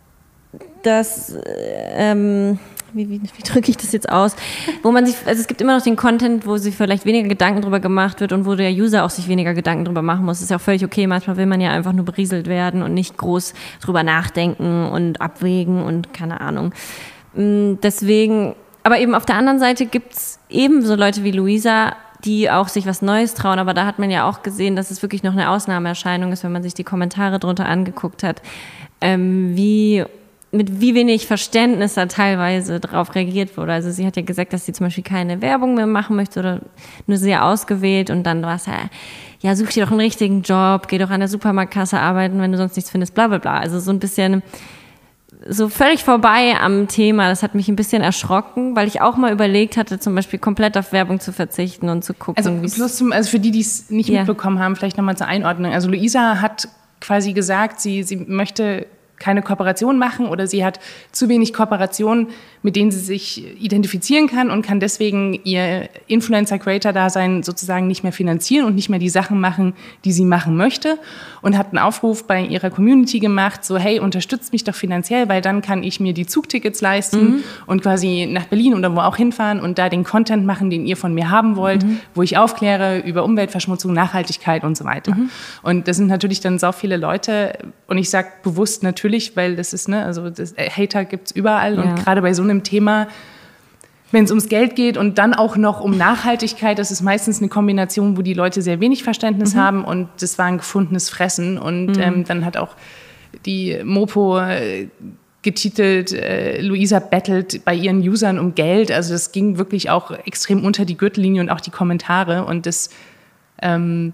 das, ähm, wie, wie, wie drücke ich das jetzt aus, wo man sich, also es gibt immer noch den Content, wo sich vielleicht weniger Gedanken drüber gemacht wird und wo der User auch sich weniger Gedanken drüber machen muss. Das ist ja auch völlig okay, manchmal will man ja einfach nur berieselt werden und nicht groß drüber nachdenken und abwägen und keine Ahnung. Deswegen, aber eben auf der anderen Seite gibt's eben so Leute wie Louisa, die auch sich was Neues trauen, aber da hat man ja auch gesehen, dass es wirklich noch eine Ausnahmeerscheinung ist, wenn man sich die Kommentare drunter angeguckt hat, ähm, wie mit wie wenig Verständnis da teilweise drauf reagiert wurde. Also sie hat ja gesagt, dass sie zum Beispiel keine Werbung mehr machen möchte oder nur sehr ausgewählt und dann war es ja, ja, such dir doch einen richtigen Job, geh doch an der Supermarktkasse arbeiten, wenn du sonst nichts findest, bla bla bla. Also so ein bisschen so völlig vorbei am Thema. Das hat mich ein bisschen erschrocken, weil ich auch mal überlegt hatte, zum Beispiel komplett auf Werbung zu verzichten und zu gucken. Also, plus zum, also für die, die es nicht ja. mitbekommen haben, vielleicht nochmal zur Einordnung. Also Louisa hat quasi gesagt, sie, sie möchte keine Kooperation machen oder sie hat zu wenig Kooperationen, mit denen sie sich identifizieren kann und kann deswegen ihr Influencer-Creator-Dasein sozusagen nicht mehr finanzieren und nicht mehr die Sachen machen, die sie machen möchte, und hat einen Aufruf bei ihrer Community gemacht, so hey, unterstützt mich doch finanziell, weil dann kann ich mir die Zugtickets leisten mhm. und quasi nach Berlin oder wo auch hinfahren und da den Content machen, den ihr von mir haben wollt, mhm. wo ich aufkläre über Umweltverschmutzung, Nachhaltigkeit und so weiter. Mhm. Und das sind natürlich dann so viele Leute, und ich sage bewusst natürlich, weil das ist, ne, also das, äh, Hater gibt's überall ja. und gerade bei so einem Thema, wenn es ums Geld geht und dann auch noch um Nachhaltigkeit, das ist meistens eine Kombination, wo die Leute sehr wenig Verständnis mhm. haben, und das war ein gefundenes Fressen. Und mhm. ähm, dann hat auch die Mopo äh, getitelt, äh, Louisa bettelt bei ihren Usern um Geld. Also das ging wirklich auch extrem unter die Gürtellinie und auch die Kommentare. Und das ähm,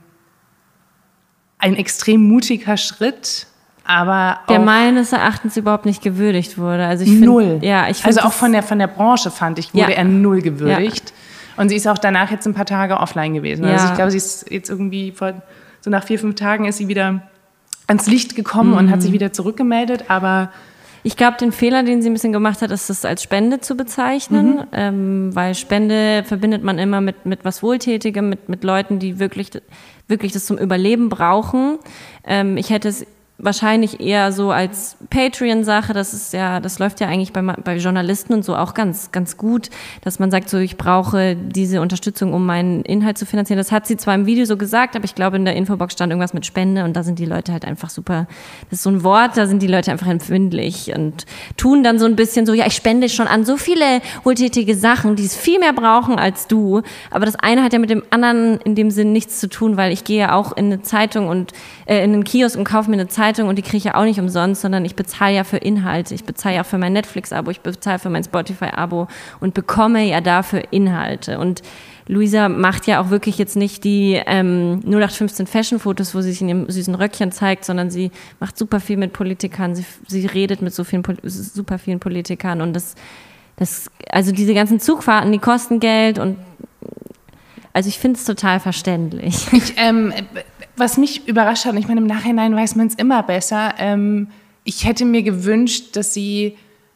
ein extrem mutiger Schritt. Aber der meines Erachtens überhaupt nicht gewürdigt wurde. Also ich null. Find, ja, ich also auch von der, von der Branche, fand ich, wurde ja. er null gewürdigt. Ja. Und sie ist auch danach jetzt ein paar Tage offline gewesen. Ja. Also ich glaube, sie ist jetzt irgendwie vor, so nach vier, fünf Tagen ist sie wieder ans Licht gekommen mhm. und hat sich wieder zurückgemeldet. Aber ich glaube, den Fehler, den sie ein bisschen gemacht hat, ist das als Spende zu bezeichnen, mhm. ähm, weil Spende verbindet man immer mit, mit was Wohltätigem, mit, mit Leuten, die wirklich, wirklich das zum Überleben brauchen. Ähm, ich hätte es wahrscheinlich eher so als Patreon-Sache, das ist ja, das läuft ja eigentlich bei, bei Journalisten und so auch ganz, ganz gut, dass man sagt so, ich brauche diese Unterstützung, um meinen Inhalt zu finanzieren. Das hat sie zwar im Video so gesagt, aber ich glaube, in der Infobox stand irgendwas mit Spende und da sind die Leute halt einfach super, das ist so ein Wort, da sind die Leute einfach empfindlich und tun dann so ein bisschen so, ja, ich spende schon an so viele wohltätige Sachen, die es viel mehr brauchen als du, aber das eine hat ja mit dem anderen in dem Sinn nichts zu tun, weil ich gehe ja auch in eine Zeitung und äh, in einen Kiosk und kaufe mir eine Zeitung und die kriege ich ja auch nicht umsonst, sondern ich bezahle ja für Inhalte. Ich bezahle ja auch für mein Netflix-Abo, ich bezahle für mein Spotify-Abo und bekomme ja dafür Inhalte. Und Louisa macht ja auch wirklich jetzt nicht die ähm, null acht fünfzehn Fashion-Fotos, wo sie sich in ihrem süßen Röckchen zeigt, sondern sie macht super viel mit Politikern, sie, sie redet mit so vielen, super vielen Politikern und das, das, also diese ganzen Zugfahrten, die kosten Geld und also ich finde es total verständlich. Ich, ähm, was mich überrascht hat, und ich meine, im Nachhinein weiß man es immer besser, ähm, ich hätte mir gewünscht, dass sie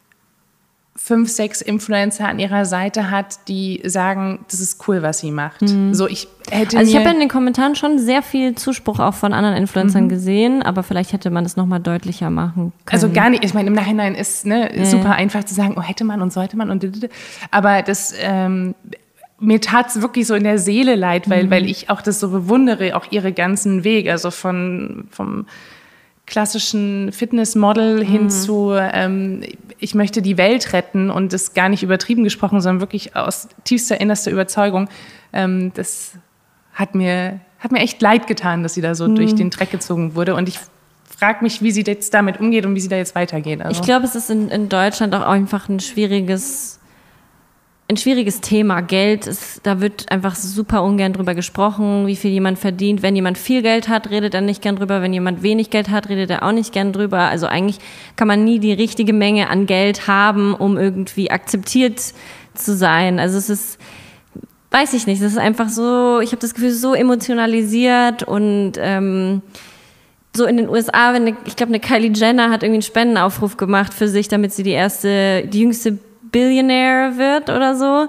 fünf, sechs Influencer an ihrer Seite hat, die sagen, das ist cool, was sie macht. Mhm. So, ich hätte also ich habe in den Kommentaren schon sehr viel Zuspruch auch von anderen Influencern mhm. gesehen, aber vielleicht hätte man das nochmal deutlicher machen können. Also gar nicht, ich meine, im Nachhinein ist ne, ja. super einfach zu sagen, oh, hätte man und sollte man und aber das ähm, mir tat es wirklich so in der Seele leid, weil, mhm. weil ich auch das so bewundere, auch ihre ganzen Wege, also von vom klassischen Fitnessmodel hin mhm. zu, ähm, ich möchte die Welt retten und das gar nicht übertrieben gesprochen, sondern wirklich aus tiefster, innerster Überzeugung. Ähm, das hat mir, hat mir echt leid getan, dass sie da so mhm. durch den Dreck gezogen wurde, und ich frage mich, wie sie jetzt damit umgeht und wie sie da jetzt weitergeht. Also. Ich glaube, es ist in, in Deutschland auch einfach ein schwieriges ein schwieriges Thema. Geld ist, da wird einfach super ungern drüber gesprochen, wie viel jemand verdient. Wenn jemand viel Geld hat, redet er nicht gern drüber. Wenn jemand wenig Geld hat, redet er auch nicht gern drüber. Also eigentlich kann man nie die richtige Menge an Geld haben, um irgendwie akzeptiert zu sein. Also es ist, weiß ich nicht, das ist einfach so, ich habe das Gefühl, so emotionalisiert und ähm, so in den U S A, wenn eine, ich glaube, eine Kylie Jenner hat irgendwie einen Spendenaufruf gemacht für sich, damit sie die erste, die jüngste Billionaire wird oder so.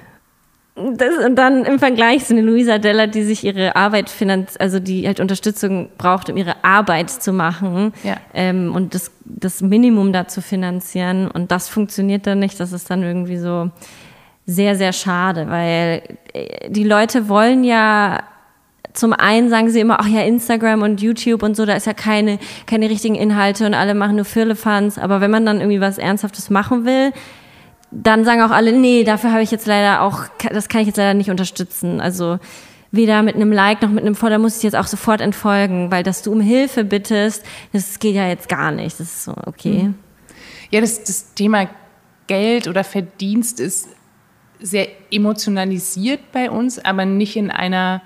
Das, und dann im Vergleich so eine Luisa Della, die sich ihre Arbeit finanziert, also die halt Unterstützung braucht, um ihre Arbeit zu machen, ja. ähm, und das, das Minimum da zu finanzieren. Und das funktioniert dann nicht. Das ist dann irgendwie so sehr, sehr schade, weil die Leute wollen ja, zum einen sagen sie immer, ach ja, Instagram und YouTube und so, da ist ja keine, keine richtigen Inhalte und alle machen nur Firlefanz. Aber wenn man dann irgendwie was Ernsthaftes machen will, dann sagen auch alle, nee, dafür habe ich jetzt leider auch, das kann ich jetzt leider nicht unterstützen. Also weder mit einem Like noch mit einem Follow, da muss ich jetzt auch sofort entfolgen, weil dass du um Hilfe bittest, das geht ja jetzt gar nicht. Das ist so, okay. Ja, das, das Thema Geld oder Verdienst ist sehr emotionalisiert bei uns, aber nicht in einer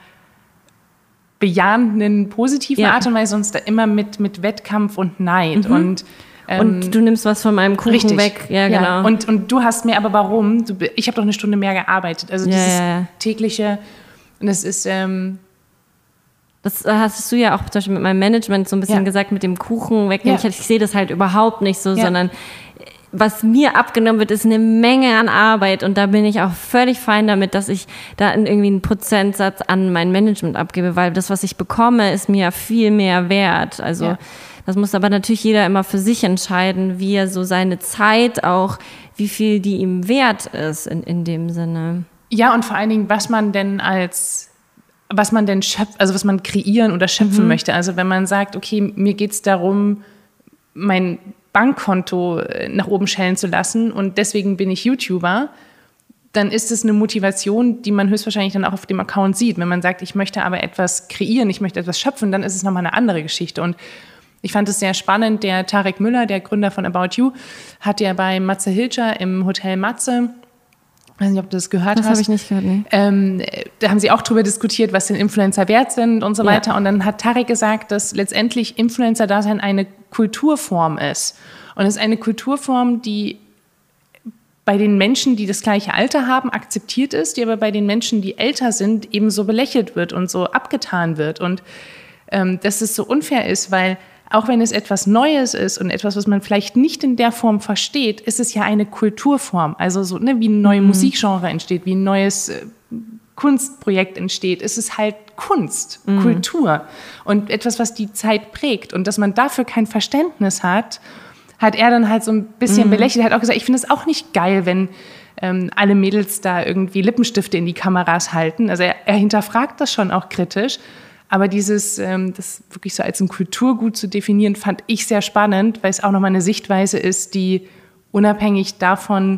bejahenden, positiven ja. Art und Weise, sonst da immer mit, mit Wettkampf und Neid. Mhm. Und Und du nimmst was von meinem Kuchen richtig. weg. Ja, genau. Ja. Und, und du hast mir, aber warum? Du, ich habe doch eine Stunde mehr gearbeitet. Also ja, dieses ja. tägliche, und das ist... Ähm, das hast du ja auch zum Beispiel mit meinem Management so ein bisschen ja. gesagt, mit dem Kuchen wegnehmen. Ja. Ich, ich sehe das halt überhaupt nicht so, ja. sondern was mir abgenommen wird, ist eine Menge an Arbeit. Und da bin ich auch völlig fein damit, dass ich da irgendwie einen Prozentsatz an mein Management abgebe, weil das, was ich bekomme, ist mir viel mehr wert. Also... Ja. Das muss aber natürlich jeder immer für sich entscheiden, wie er so seine Zeit auch, wie viel die ihm wert ist in, in dem Sinne. Ja, und vor allen Dingen, was man denn als, was man denn schöpft, also was man kreieren oder schöpfen mhm. möchte. Also wenn man sagt, okay, mir geht es darum, mein Bankkonto nach oben schellen zu lassen und deswegen bin ich YouTuber, dann ist es eine Motivation, die man höchstwahrscheinlich dann auch auf dem Account sieht. Wenn man sagt, ich möchte aber etwas kreieren, ich möchte etwas schöpfen, dann ist es nochmal eine andere Geschichte. Und ich fand es sehr spannend, der Tarek Müller, der Gründer von About You, hat ja bei Matze Hilscher im Hotel Matze, ich weiß nicht, ob du das gehört das hast. Das habe ich nicht gehört, nee. Ähm, da haben sie auch drüber diskutiert, was denn Influencer wert sind und so weiter. Ja. Und dann hat Tarek gesagt, dass letztendlich Influencer-Dasein eine Kulturform ist. Und es ist eine Kulturform, die bei den Menschen, die das gleiche Alter haben, akzeptiert ist, die aber bei den Menschen, die älter sind, eben so belächelt wird und so abgetan wird. Und ähm, dass es so unfair ist, weil auch wenn es etwas Neues ist und etwas, was man vielleicht nicht in der Form versteht, ist es ja eine Kulturform. Also so, ne, wie ein neues mhm. Musikgenre entsteht, wie ein neues äh, Kunstprojekt entsteht. Es ist halt Kunst, mhm. Kultur und etwas, was die Zeit prägt. Und dass man dafür kein Verständnis hat, hat er dann halt so ein bisschen mhm. belächelt. Er hat auch gesagt, ich finde es auch nicht geil, wenn ähm, alle Mädels da irgendwie Lippenstifte in die Kameras halten. Also er, er hinterfragt das schon auch kritisch. Aber dieses, ähm, das wirklich so als ein Kulturgut zu definieren, fand ich sehr spannend, weil es auch nochmal eine Sichtweise ist, die unabhängig davon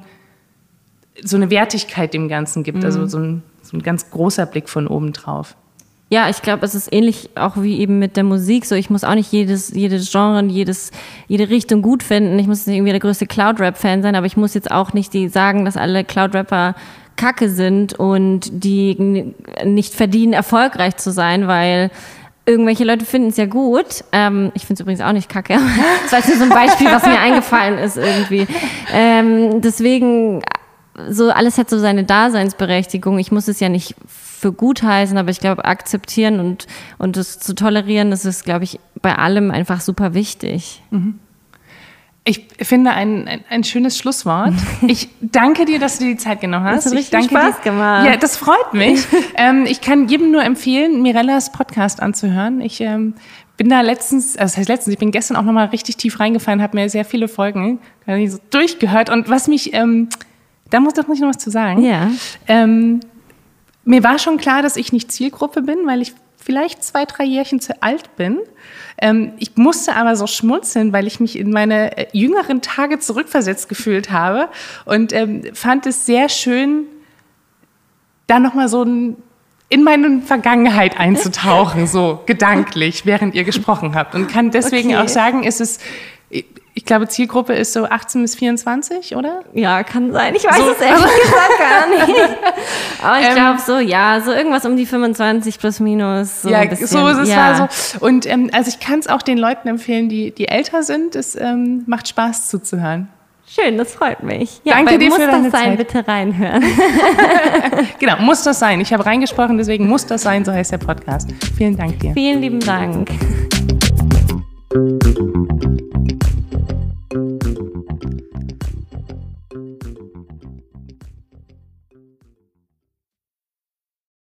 so eine Wertigkeit dem Ganzen gibt. Mhm. Also so ein, so ein ganz großer Blick von oben drauf. Ja, ich glaube, es ist ähnlich auch wie eben mit der Musik. So, ich muss auch nicht jedes, jedes Genre, jedes, jede Richtung gut finden. Ich muss nicht irgendwie der größte Cloud-Rap-Fan sein, aber ich muss jetzt auch nicht die sagen, dass alle Cloud-Rapper Kacke sind und die nicht verdienen, erfolgreich zu sein, weil irgendwelche Leute finden es ja gut. Ähm, ich finde es übrigens auch nicht kacke. Das war jetzt nur so ein Beispiel, was mir eingefallen ist irgendwie. Ähm, deswegen, so alles hat so seine Daseinsberechtigung. Ich muss es ja nicht für gut heißen, aber ich glaube, akzeptieren und, und das zu tolerieren, das ist, glaube ich, bei allem einfach super wichtig. Mhm. Ich finde ein, ein, ein schönes Schlusswort. Ich danke dir, dass du dir die Zeit genommen hast. Das hat richtig ich danke Spaß dir. gemacht. Ja, das freut mich. ähm, ich kann jedem nur empfehlen, Mirellas Podcast anzuhören. Ich ähm, bin da letztens, also das heißt letztens, ich bin gestern auch nochmal richtig tief reingefallen, habe mir sehr viele Folgen so durchgehört. Und was mich, ähm, da muss, das muss ich noch was zu sagen. Ja. Ähm, mir war schon klar, dass ich nicht Zielgruppe bin, weil ich vielleicht zwei, drei Jährchen zu alt bin. Ähm, ich musste aber so schmunzeln, weil ich mich in meine äh, jüngeren Tage zurückversetzt gefühlt habe und ähm, fand es sehr schön, da nochmal so ein, in meine Vergangenheit einzutauchen, so gedanklich, während ihr gesprochen habt. Und kann deswegen okay. auch sagen, es ist, ich ich glaube, Zielgruppe ist so achtzehn bis vierundzwanzig, oder? Ja, kann sein. Ich weiß so, es ehrlich gesagt gar nicht. Aber ich ähm, glaube so, ja, so irgendwas um die fünfundzwanzig plus minus. So ja, ein bisschen. so ist es ja. war so. Und ähm, also ich kann es auch den Leuten empfehlen, die, die älter sind. Es ähm, macht Spaß zuzuhören. Schön, das freut mich. Ja, Danke dir muss für deine das sein, Zeit. bitte reinhören. Genau, muss das sein. Ich habe reingesprochen, deswegen muss das sein, so heißt der Podcast. Vielen Dank dir. Vielen lieben Dank.